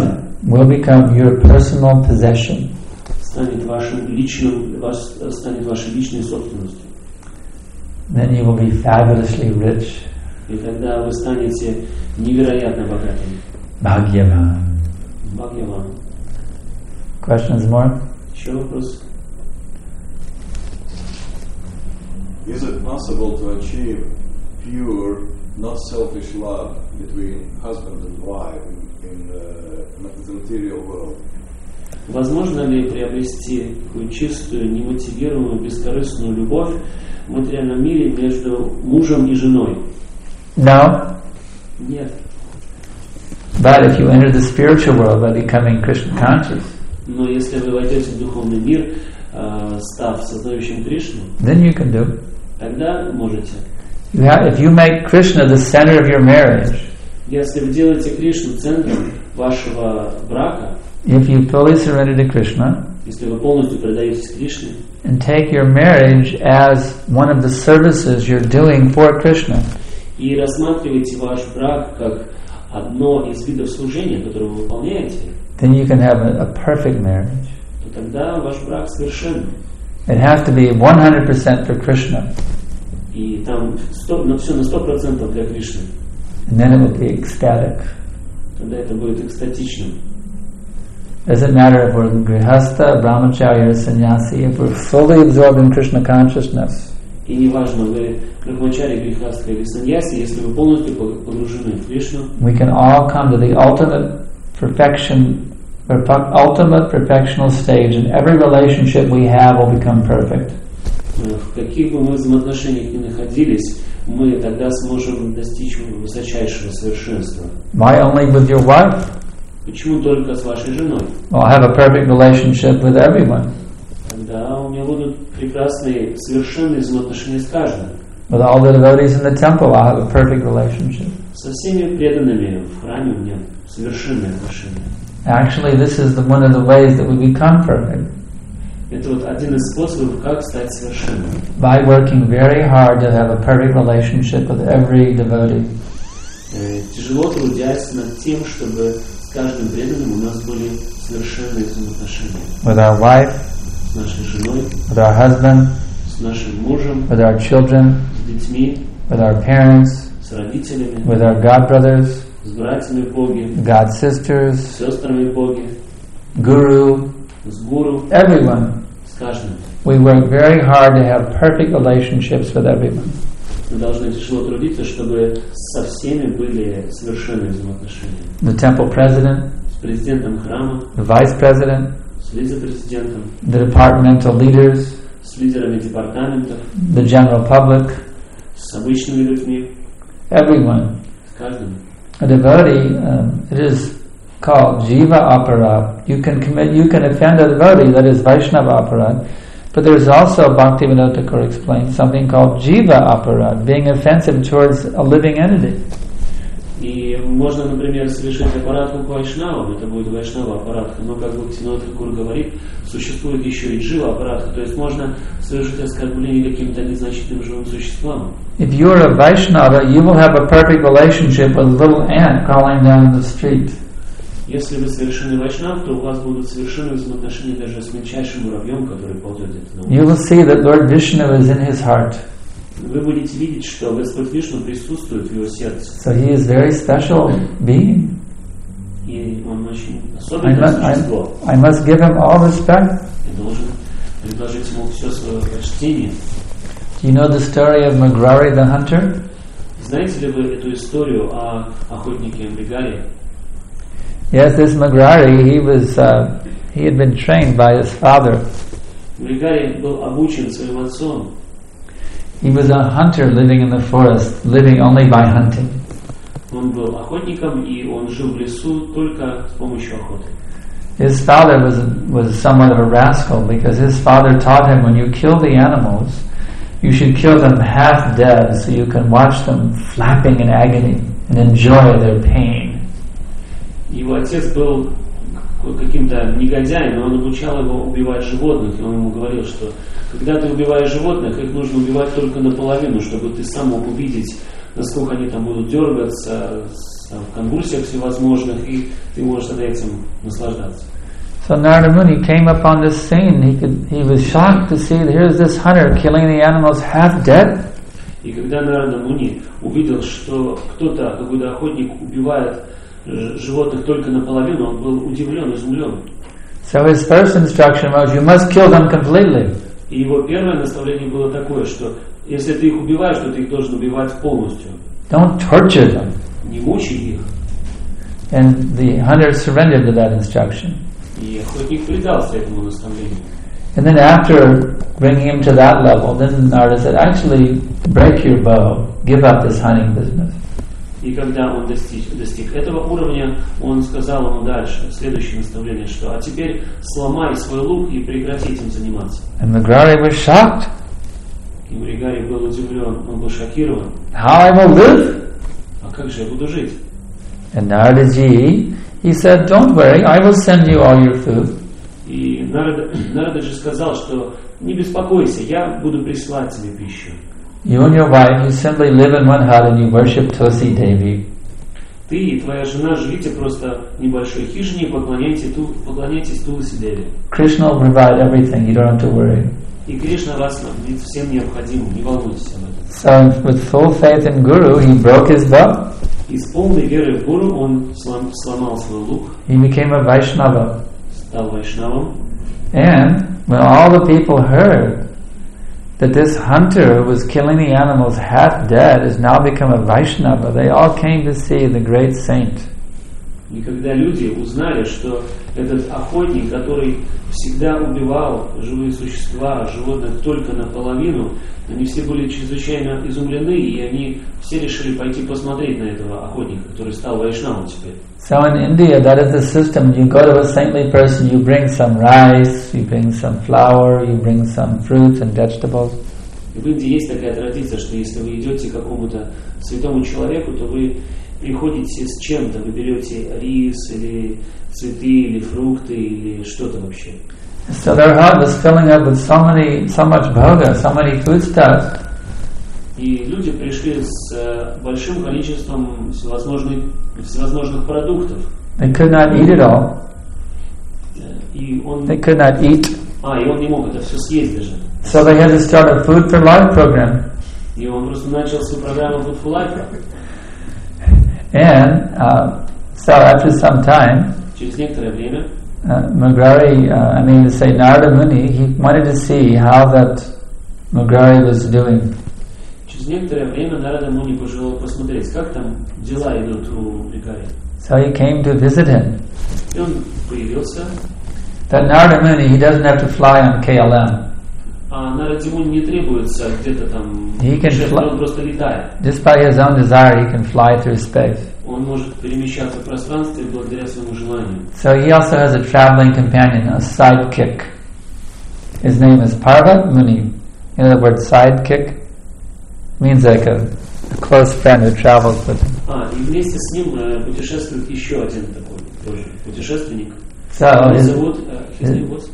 become your personal possession. станет вашей личной собственностью. Then you will be fabulously rich. И тогда вы станете невероятно богатыми. Bhagyavan. Бхагьяван. Questions more? Еще вопрос? Is it possible to achieve pure, not selfish love between husband and wife in the material world? Возможно ли приобрести такую чистую, немотивированную, бескорыстную любовь в материальном мире между мужем и женой? No. Нет. But if you enter the spiritual world by becoming Krishna conscious, Но если вы войдете в духовный мир, став сознающим Кришну, then you can do. тогда можете. If you make Krishna the center of your marriage, Если вы делаете Кришну центром вашего брака, if you fully surrender to Krishna если вы полностью предаетесь Кришне, and take your marriage as one of the services you're doing for Krishna, и рассматриваете ваш брак как одно из видов служения, которое вы выполняете, then you can have a perfect marriage. то тогда ваш брак совершенный. It has to be 100% for Krishna. И там все на 100% для Кришны. And then it will be ecstatic. Тогда это будет экстатичным. Doesn't matter if we're grihastha, brahmacharya, or sannyasi, if we're fully absorbed in Krishna consciousness. И неважно, вы брахмачари, грихастха или саньяси, если вы полностью погружены в Кришну, We can all come to the ultimate perfectional stage, and every relationship we have will become perfect. в каких бы мы взаимоотношениях ни находились, мы тогда сможем достичь высочайшего совершенства. Why only with your wife? Почему только с вашей женой? Well, I have a perfect relationship with everyone. Тогда у меня будут прекрасные, совершенные взаимоотношения с каждым. With all the devotees in the temple, I'll have a perfect relationship. Со всеми преданными в храме у меня совершенные отношения. Actually, this is one of the ways that we become perfect. Это вот один из способов, как стать совершенным. By working very hard to have a perfect relationship with every devotee. Тяжело трудясь над тем, чтобы с каждым преданным у нас были совершенные взаимоотношения. With our wife, с нашей женой, with our husband, с нашим мужем, with our children, с детьми, with our parents, с родителями, with our god brothers, с братьями в Боге, god sisters, с сестрами в Боге, guru, с гуру, everyone. с каждым. We work very hard to have perfect relationships with everyone. Мы должны тяжело трудиться, чтобы со всеми были совершенные взаимоотношения. The temple president, С президентом храма, the vice president, с вице-президентом, the departmental leaders, с лидерами департаментов, the general public, с обычными людьми, everyone. с каждым. A devotee, it is called jiva aparad. You can offend a devotee, that is Vaishnava aparad. But there's also, Bhaktivinoda Thakur explains, something called jiva aparad, being offensive towards a living entity. И можно, например, совершить аппаратку к вайшнавам, это будет вайшнава аппаратка, но, как Бхактивинода Тхакур говорит, существует еще и джива аппаратка, то есть можно совершить оскорбление каким-то незначительным живым существам. If you are a Vaishnava, you will have a perfect relationship with a little ant crawling down the street. Если вы совершенный вайшнав, то у вас будут совершенные взаимоотношения даже с мельчайшим муравьем, который ползет где-то на улице. You will see that Lord Vishnu is in his heart. Вы будете видеть, что Господь Вишну присутствует в его сердце. So he is a very special being. И он очень особенное существо. I must give him all respect. Я должен предложить ему все свое почтение. Do you know the story of Magrari the hunter? Знаете ли вы эту историю о охотнике Мригаре? Yes, this Magrari, he had been trained by his father. Мригари был обучен своим отцом. He was a hunter living in the forest, living only by hunting. Он был охотником, и он жил в лесу только с помощью охоты. His father was somewhat of a rascal, because his father taught him when you kill the animals, you should kill them half dead so you can watch them flapping in agony and enjoy their pain. Его отец был каким-то негодяем, но он обучал его убивать животных, и он ему говорил, что когда ты убиваешь животных, их нужно убивать только наполовину, чтобы ты сам мог увидеть, насколько они там будут дергаться, в конвульсиях всевозможных, и ты можешь тогда этим наслаждаться. So Narada Muni came upon this scene. He was shocked to see that here's this hunter killing the animals half dead. И когда Нарада Муни увидел, что кто-то, какой-то охотник, убивает животных только наполовину, он был удивлен, изумлен. So his first instruction was, you must kill them completely. И его первое наставление было такое, что если ты их убиваешь, то ты их должен убивать полностью. Don't torture them. Не мучай их. And the hunter surrendered to that instruction. И охотник предался этому наставлению. And then after bringing him to that level, then Narada said, actually, break your bow. Give up this hunting business. И когда он достиг этого уровня, он сказал ему дальше, следующее наставление, что а теперь сломай свой лук и прекрати этим заниматься. And Magrari was shocked. И Мригари был удивлен, он был шокирован. How I will live? А как же я буду жить? And Naradaji, he said, don't worry, I will send you all your food. И Нарада же сказал, что не беспокойся, я буду присылать тебе пищу. You and your wife, you simply live in one hut and you worship Tulsi Devi. Ты и твоя жена живите просто в небольшой хижине и поклоняйтесь Туласи-деве. Krishna will provide everything, you don't have to worry. И Кришна вас наградит всем необходимым, не волнуйтесь об этом. So with full faith in Guru, he broke his bow. И с полной верой в Гуру он сломал свой лук, He became a Vaishnava. стал вайшнавом. And when all the people heard that this hunter who was killing the animals half dead has now become a Vaishnava, they all came to see the great saint. И когда люди узнали, что этот охотник, который всегда убивал живые существа, животных только наполовину, они все были чрезвычайно изумлены, и они все решили пойти посмотреть на этого охотника, который стал вайшнавом теперь. So in India, that is the system. You go to a saintly person, you bring some rice, you bring some flour, you bring some fruits and vegetables. И в Индии есть такая традиция, что если вы идете к какому-то святому человеку, то вы приходите с чем-то, вы берете рис или цветы или фрукты или что-то вообще. So their heart was filling up with so much bhoga, so many foodstuffs. И люди пришли с большим количеством всевозможных продуктов. They could not eat it all. И он не мог это все съесть даже. So they had to start a Food for Life program. И он просто начал свою программу Food for Life. And so after some time, Через некоторое время Narada Muni, he wanted to see how that Mugrari was doing. Через некоторое время Нарада Муни пожелал посмотреть, как там дела идут у Мригари. So he came to visit him. И он появился. That Narada Muni, he doesn't have to fly on KLM. А Нараде Муни не требуется где-то там, он просто летает. Just by his own desire, he can fly through space. Он может перемещаться в пространстве благодаря своему желанию. So he also has a traveling companion, a sidekick. His name is Parvat Muni. You know the word sidekick? Means like a close friend who travels with him. И вместе с ним путешествует еще один такой тоже путешественник. So Его зовут his name was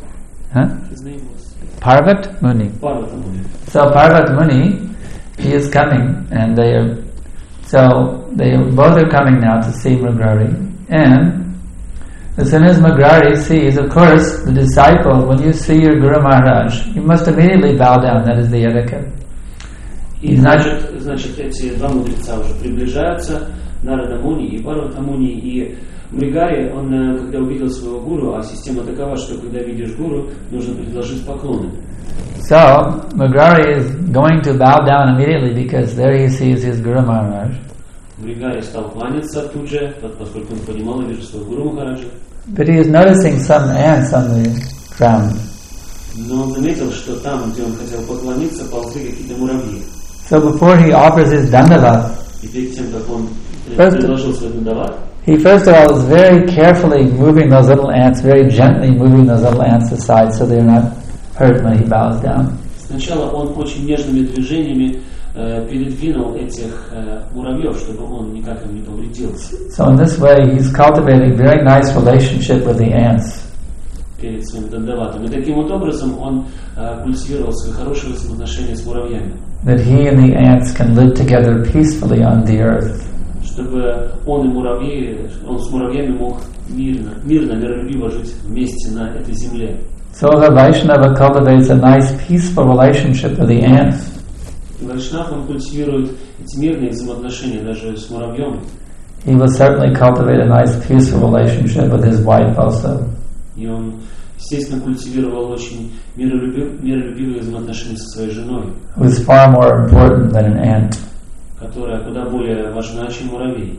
Parvat Muni. Парвата Муни. So Parvat Muni, he is coming, and they both are coming now to see Mugrari. And as soon as Mugrari sees, of course, the disciple, when you see your Guru Maharaj, you must immediately bow down. That is the etiquette. И значит, эти два мудреца уже приближаются, Нарада Муни и Парвата Муни, и Мригари, он, когда увидел своего гуру, а система такова, что когда видишь гуру, нужно предложить поклоны. So, Mugrari is going to bow down immediately because there he sees his Guru Maharaj. Мригари стал кланяться тут же, поскольку он понимал и видел своего Гуру Махараджа. But he is noticing some ants on the ground. Но он заметил, что там, где он хотел поклониться, ползли какие-то муравьи. So before he offers his dandavat, И перед тем, как он предложил свой дандават, he first of all is very carefully moving those little ants, very gently moving those little ants aside so they're not hurt when he bows down. Сначала он очень нежными движениями передвинул этих муравьев, чтобы он никак им не повредил. So in this way he's cultivating a very nice relationship with the ants. Перед своим дандаватом. И таким вот образом он культивировал свои хорошие взаимоотношения с муравьями. That he and the ants can live together peacefully on the earth. Чтобы он с муравьями мог миролюбиво жить вместе на этой земле. So the Vaishnava cultivates a nice peaceful relationship with the ants. Вайшнав, он культивирует эти мирные взаимоотношения даже с муравьем. He will certainly cultivate a nice peaceful relationship with his wife also. И он, естественно, культивировал очень миролюбивые взаимоотношения со своей женой. Who is far more important than an ant. Которая куда более важна, чем муравей.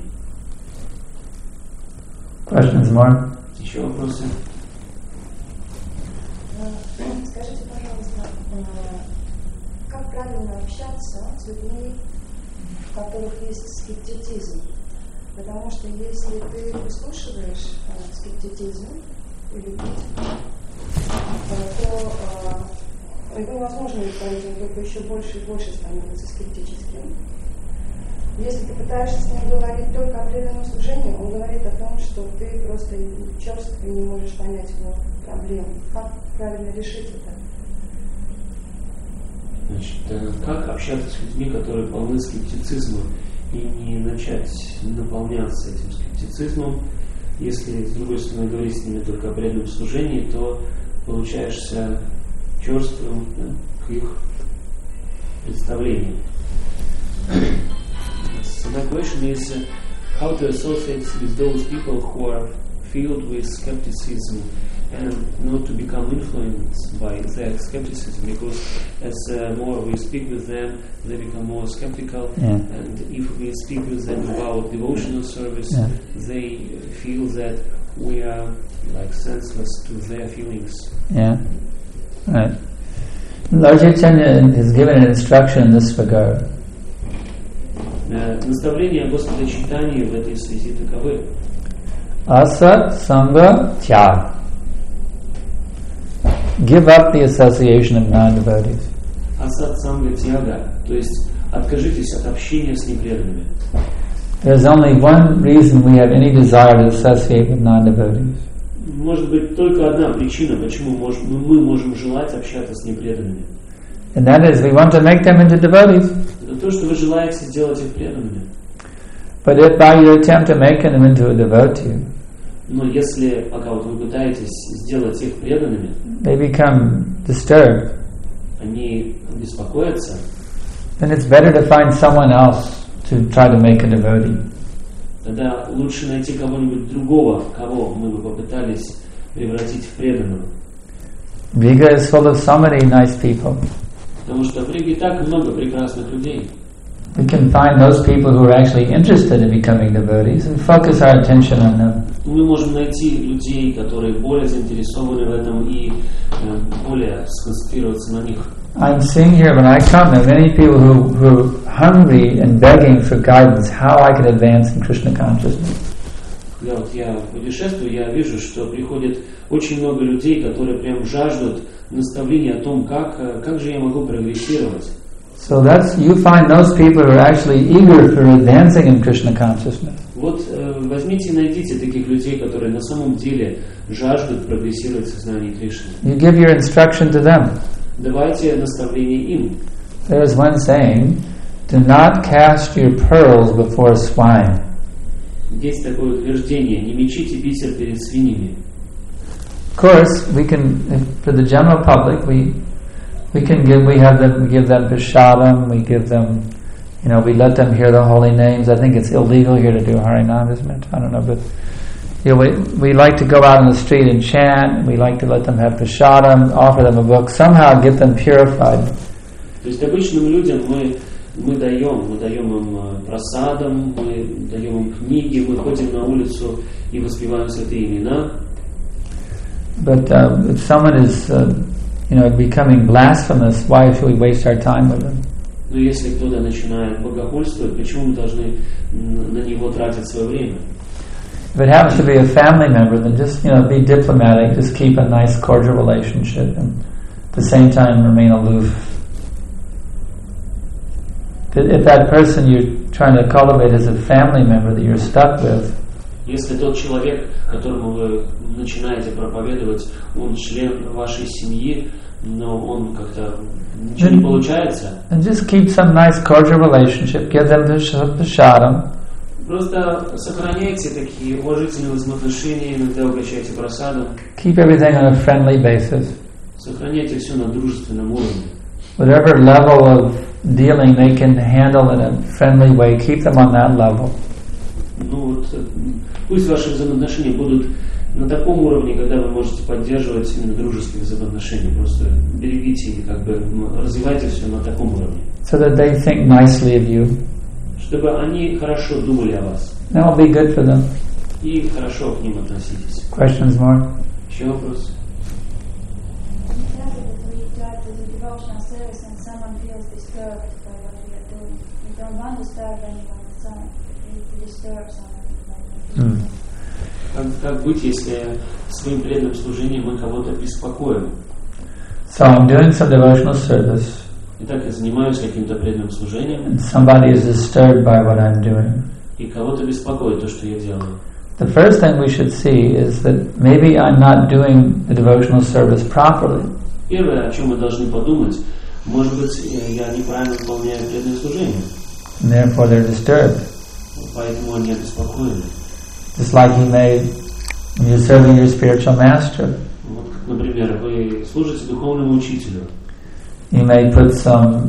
Questions more? Еще вопросы? Скажите, пожалуйста, как правильно общаться с людьми, в которых есть скептицизм? Потому что если ты выслушиваешь скептицизм или то его невозможно исправить, он только еще больше и больше становится скептическим. Если ты пытаешься с ним говорить только о преданном служении, он говорит о том, что ты просто черств и не можешь понять его проблему. Как правильно решить это? Значит, как общаться с людьми, которые полны скептицизма и не начать наполняться этим скептицизмом. Если, с другой стороны, говорить с ними только о преданном служении, то получаешься черствым, да, к их представлениям. So the question is how to associate with those people who are filled with skepticism and not to become influenced by their skepticism, because as more we speak with them, they become more skeptical, and if we speak with them about devotional service, they feel that we are like senseless to their feelings. Yeah, right. Lord Chaitanya has given an instruction in this regard. Наставления Господа Чайтаньи в этой связи таковы. Asat Sangha Tyag. Give up the association of non-devotees. Асат Санга Тьяга, то есть откажитесь от общения с непреданными. There's only one reason we have any desire to associate with non-devotees. Может быть только одна причина, почему мы можем желать общаться с непреданными. And that is, we want to make them into devotees. Это то, что вы желаете сделать их преданными. But if by your attempt to make them into a devotee, но если пока вот вы пытаетесь сделать их преданными, they become disturbed, они беспокоятся, then it's better to find someone else to try to make a devotee. Тогда лучше найти кого-нибудь другого, кого мы бы попытались превратить в преданного. Riga is full of so many nice people. Потому что в Риге так много прекрасных людей. We can find those people who are actually interested in becoming devotees and focus our attention on them. Мы можем найти людей, которые более заинтересованы в этом и более сконцентрироваться на них. I'm seeing here when I come, there are many people who are hungry and begging for guidance, how I can advance in Krishna consciousness. Когда вот я путешествую, я вижу, что приходит очень много людей, которые прям жаждут наставления о том, как же я могу прогрессировать. So that's, you find those people who are actually eager for advancing in Krishna consciousness. Вот возьмите и найдите таких людей, которые на самом деле жаждут прогрессировать в сознании Кришны. You give your instruction to them. Давайте наставление им. There is one saying, do not cast your pearls before swine. Есть такое утверждение: не мечите бисер перед свиньями. Of course, we can, for the general public, we give them prashadam, we give them, we let them hear the holy names. I think it's illegal here to do Harinam, isn't it? I don't know, but we like to go out on the street and chant. We like to let them have prashadam, offer them a book, somehow get them purified. То есть обычным людям мы даем им прасадам, мы даем им книги, мы ходим на улицу и воспеваем святые имена. But if someone is becoming blasphemous, why should we waste our time with them? Но если кто-то начинает богохульствовать, почему мы должны на него тратить свое время? If it happens to be a family member, then just be diplomatic, just keep a nice cordial relationship, and at the same time remain aloof. If that person you're trying to cultivate is a family member that you're stuck with, если тот человек, которому вы начинаете проповедовать, он член вашей семьи, но он как-то ничего не получается, and just keep some nice cordial relationship, give them prashadam. Просто сохраняйте такие уважительные взаимоотношения, иногда угощайте просадом. Keep everything on a friendly basis. Сохраняйте все на дружественном уровне. Whatever level of dealing they can handle in a friendly way, keep them on that level. Ну вот, пусть ваши взаимоотношения будут на таком уровне, когда вы можете поддерживать именно дружеские взаимоотношения. Просто берегите и развивайте все на таком уровне. So that they think nicely of you. Чтобы они хорошо думали о вас. That will be good for them. И хорошо к ним относитесь. Questions more? Еще вопрос? Как быть, если своим преданным служением мы кого-то беспокоим? So I'm doing some devotional service. Итак, я занимаюсь каким-то преданным служением. And somebody is disturbed by what I'm doing. И кого-то беспокоит то, что я делаю. The first thing we should see is that maybe I'm not doing the devotional service properly. Первое, о чем мы должны подумать, может быть, я неправильно выполняю преданное служение. and therefore they're disturbed. Поэтому они обеспокоены. Just like when you're serving your spiritual master, Вот, например, вы служите духовному учителю. you may put some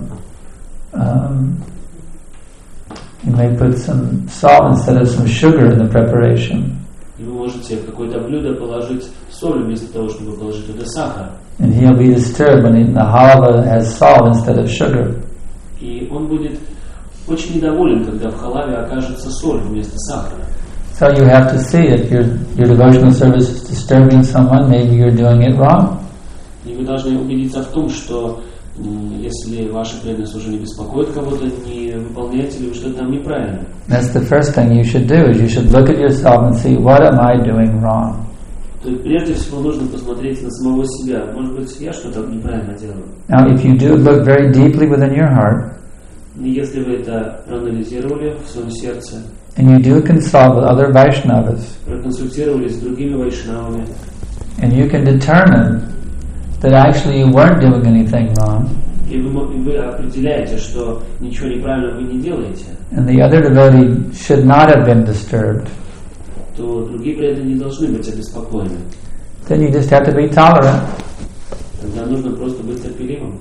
salt instead of some sugar in the preparation. И вы можете в какое-то блюдо положить соль вместо того, чтобы положить туда сахар. And he'll be disturbed when the halava has salt instead of sugar. И он будет очень недоволен, когда в халаве окажется соль вместо сахара. So you have to see if your devotional service is disturbing someone, maybe you're doing it wrong. И вы должны убедиться в том, что если ваше преданное служение беспокоит кого-то, не выполняете ли вы что-то там неправильно. That's the first thing you should do, is you should look at yourself and see, what am I doing wrong? То есть прежде всего нужно посмотреть на самого себя. Может быть, я что-то неправильно делаю. Now if you do look very deeply within your heart, И если вы это проанализировали в своем сердце, and you do consult with other Vaishnavas, проконсультировались с другими вайшнавами, and you can determine that actually you weren't doing anything wrong, и вы определяете, что ничего неправильно вы не делаете, and the other devotee should not have been disturbed, то другие преданные не должны быть обеспокоены. then you just have to be tolerant. Тогда нужно просто быть терпеливым.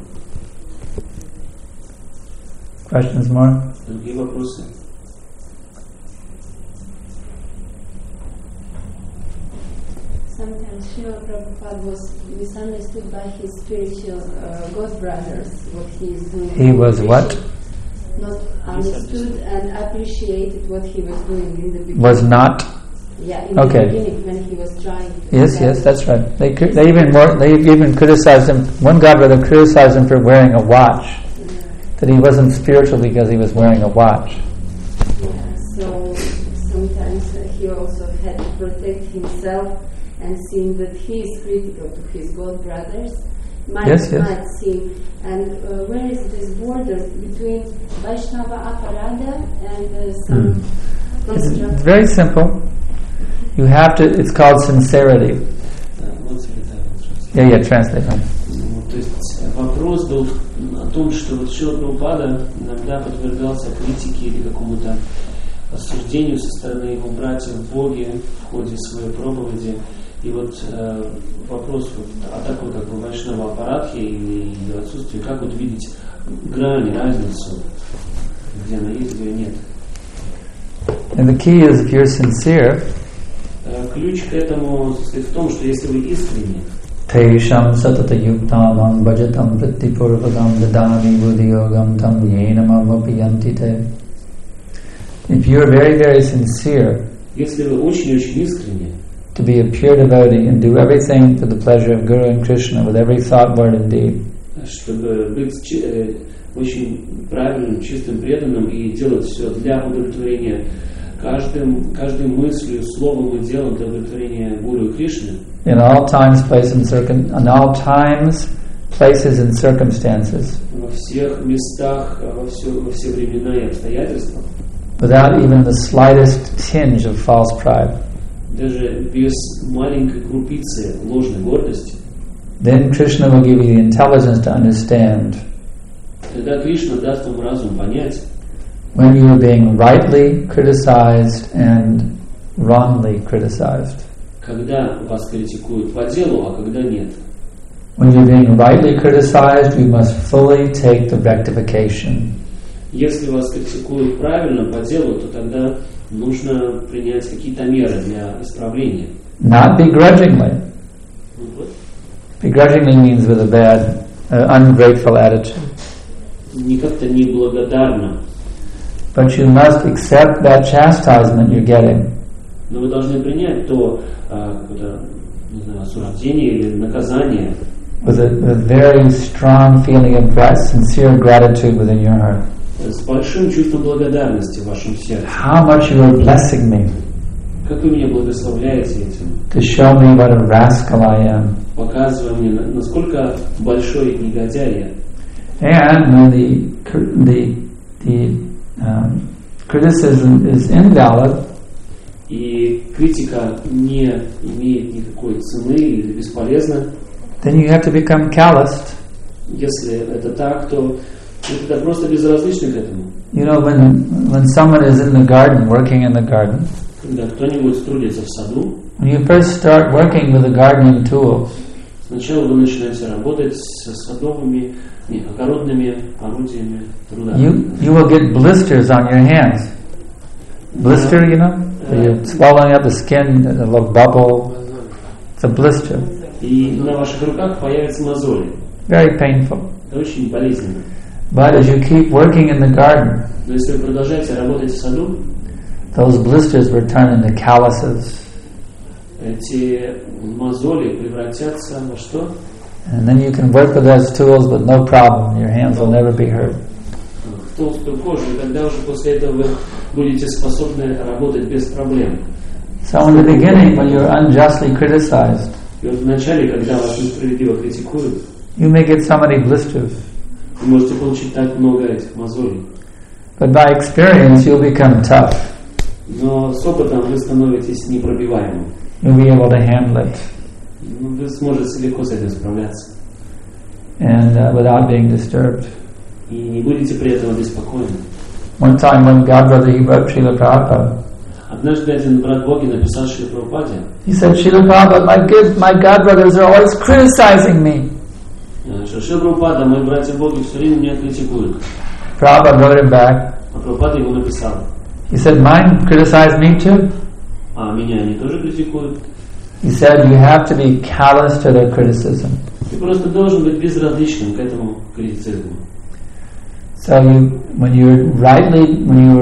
Questions more? Другие вопросы? Sometimes Srila Prabhupada was misunderstood by his spiritual god brothers, what he is doing. He was what? Not understood and appreciated what he was doing in the beginning. Was not? Yeah, in Okay. the beginning when he was trying. Yes, that's right. They even criticized him. One god brother criticized him for wearing a watch. That he wasn't spiritual because he was wearing a watch. Yeah, so sometimes he also had to protect himself and seeing that he is critical to his god brothers. Might seem. And where is this border between Vaishnava aparada and some It's very simple. You have to. It's called sincerity. Yeah, translate. То есть вопрос был о том, что вот Шрила Прабхупада иногда подвергался критике или какому-то осуждению со стороны его братьев в Боге в ходе своей проповеди. И вот вопрос вот, о такой как бы вайшнава аппаратхе или ее отсутствии, как вот видеть грань, разницу, где она есть, где нет. And the key is, if you're sincere, ключ к этому состоит в том, что если вы искренне, Tesham satata yuktamam bhajatam vrittipurvakam dadami buddhiyogam tam yenamam apiyantite. If you're very, very sincere, если вы очень-очень искренне, to be a pure devotee and do everything for the pleasure of Guru and Krishna with every thought, word and deed, чтобы быть очень правильным, чистым, преданным и делать все для удовлетворения каждой мыслью, словом и делом для удовлетворения Гуру и Кришны. In all times, places, and circumstances, Во всех местах, во все времена и обстоятельства, without even the slightest tinge of false pride. Даже без маленькой крупицы ложной гордости. Then Krishna will give you the intelligence to understand. Тогда Кришна даст вам разум понять, when you are being rightly criticized and wrongly criticized. Когда вас критикуют по делу, а когда нет. When you're being rightly criticized, you must fully take the rectification. Если вас критикуют правильно по делу, то тогда нужно принять какие-то меры для исправления. Not begrudgingly. Begrudgingly means with a bad, ungrateful attitude. Не как-то неблагодарно. But you must accept that chastisement you're getting. Но вы должны принять то осуждение или наказание. With a very strong feeling of sincere gratitude within your heart. С большим чувством благодарности в вашем сердце. How much you are blessing me. Как вы меня благословляете этим. To show me what a rascal I am. Показывая мне, насколько большой негодяй я. And when the criticism is invalid, и критика не имеет никакой цены или бесполезна, then you have to become calloused. если это так, то Вы тогда просто безразличны к этому. You know, when someone is in the garden, working in the garden, Когда кто-нибудь трудится в саду, when you first start working with the gardening tools, сначала вы начинаете работать с садовыми, огородными орудиями труда. you will get blisters on your hands. Blister, you know? You're swallowing up the skin, a little bubble. It's a blister. И на ваших руках появятся мозоли. Very painful. Это очень болезненно. But as you keep working in the garden, Но если вы продолжаете работать в саду, those blisters will turn into calluses. эти мозоли превратятся во что? And then you can work with those tools with no problem. Your hands will never be hurt. В толстую кожу, и тогда уже после этого вы будете способны работать без проблем. So in the beginning, when you're unjustly criticized, И вот вначале, когда вас несправедливо критикуют, you may get so many blisters. вы можете получить так много этих мозолей. But by experience, you'll become tough. Но с опытом вы становитесь непробиваемым. You'll be able to handle it, Вы сможете легко с этим справляться. and without being disturbed. И не будете при этом обеспокоены. One time, when Godbrother, he wrote Srila Prabhupada. Однажды один брат Боги написал Шриле Прабхупаде, He said, Srila Prabhupada, my Godbrothers are always criticizing me. что Шрила Прабхупада, мои братья Боги все время меня критикуют. Prabhupada wrote him back. А Прабхупада ему написал, He said, mine criticize me too. а меня они тоже критикуют. He said, you have to be callous to their criticism. Ты просто должен быть безразличным к этому критицизму. So when you're rightly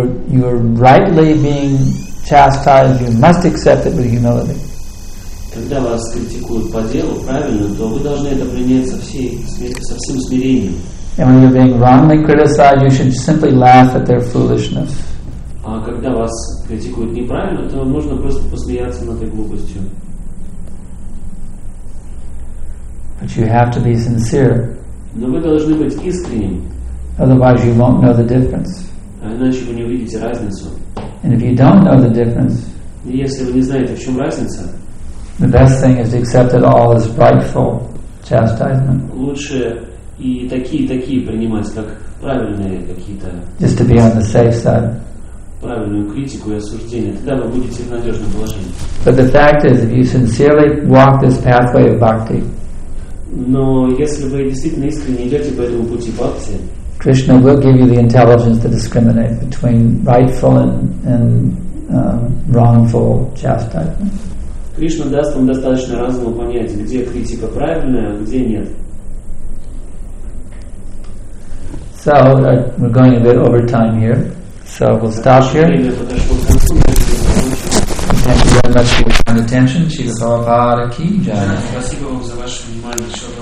being chastised, you must accept it with humility. Когда вас критикуют по делу правильно, то вы должны это принять со всем смирением. And when you're being wrongly criticized, you should simply laugh at their foolishness. А когда вас критикуют неправильно, то нужно просто посмеяться над этой глупостью. But you have to be sincere. Но вы должны быть искренним, Otherwise, you won't know the difference. а иначе вы не увидите разницу. And if you don't know the difference, И если вы не знаете, в чем разница, the best thing is to accept it all as rightful chastisement. лучше и такие принимать, как правильные какие-то, Just to be on the safe side. правильную критику и осуждение. Тогда вы будете в надежном положении. But the fact is, if you sincerely walk this pathway of bhakti, Но если вы действительно искренне идете по этому пути бхакти, Krishna will give you the intelligence to discriminate between rightful and wrongful chastisement. Кришна даст вам достаточно разума понять, где критика правильная, а где нет. So we're going a bit over time here. So we'll stop here. Время подошло к концу. Thank you very much for your kind attention. Srila Prabhupada ki jai. Спасибо вам за ваше внимание.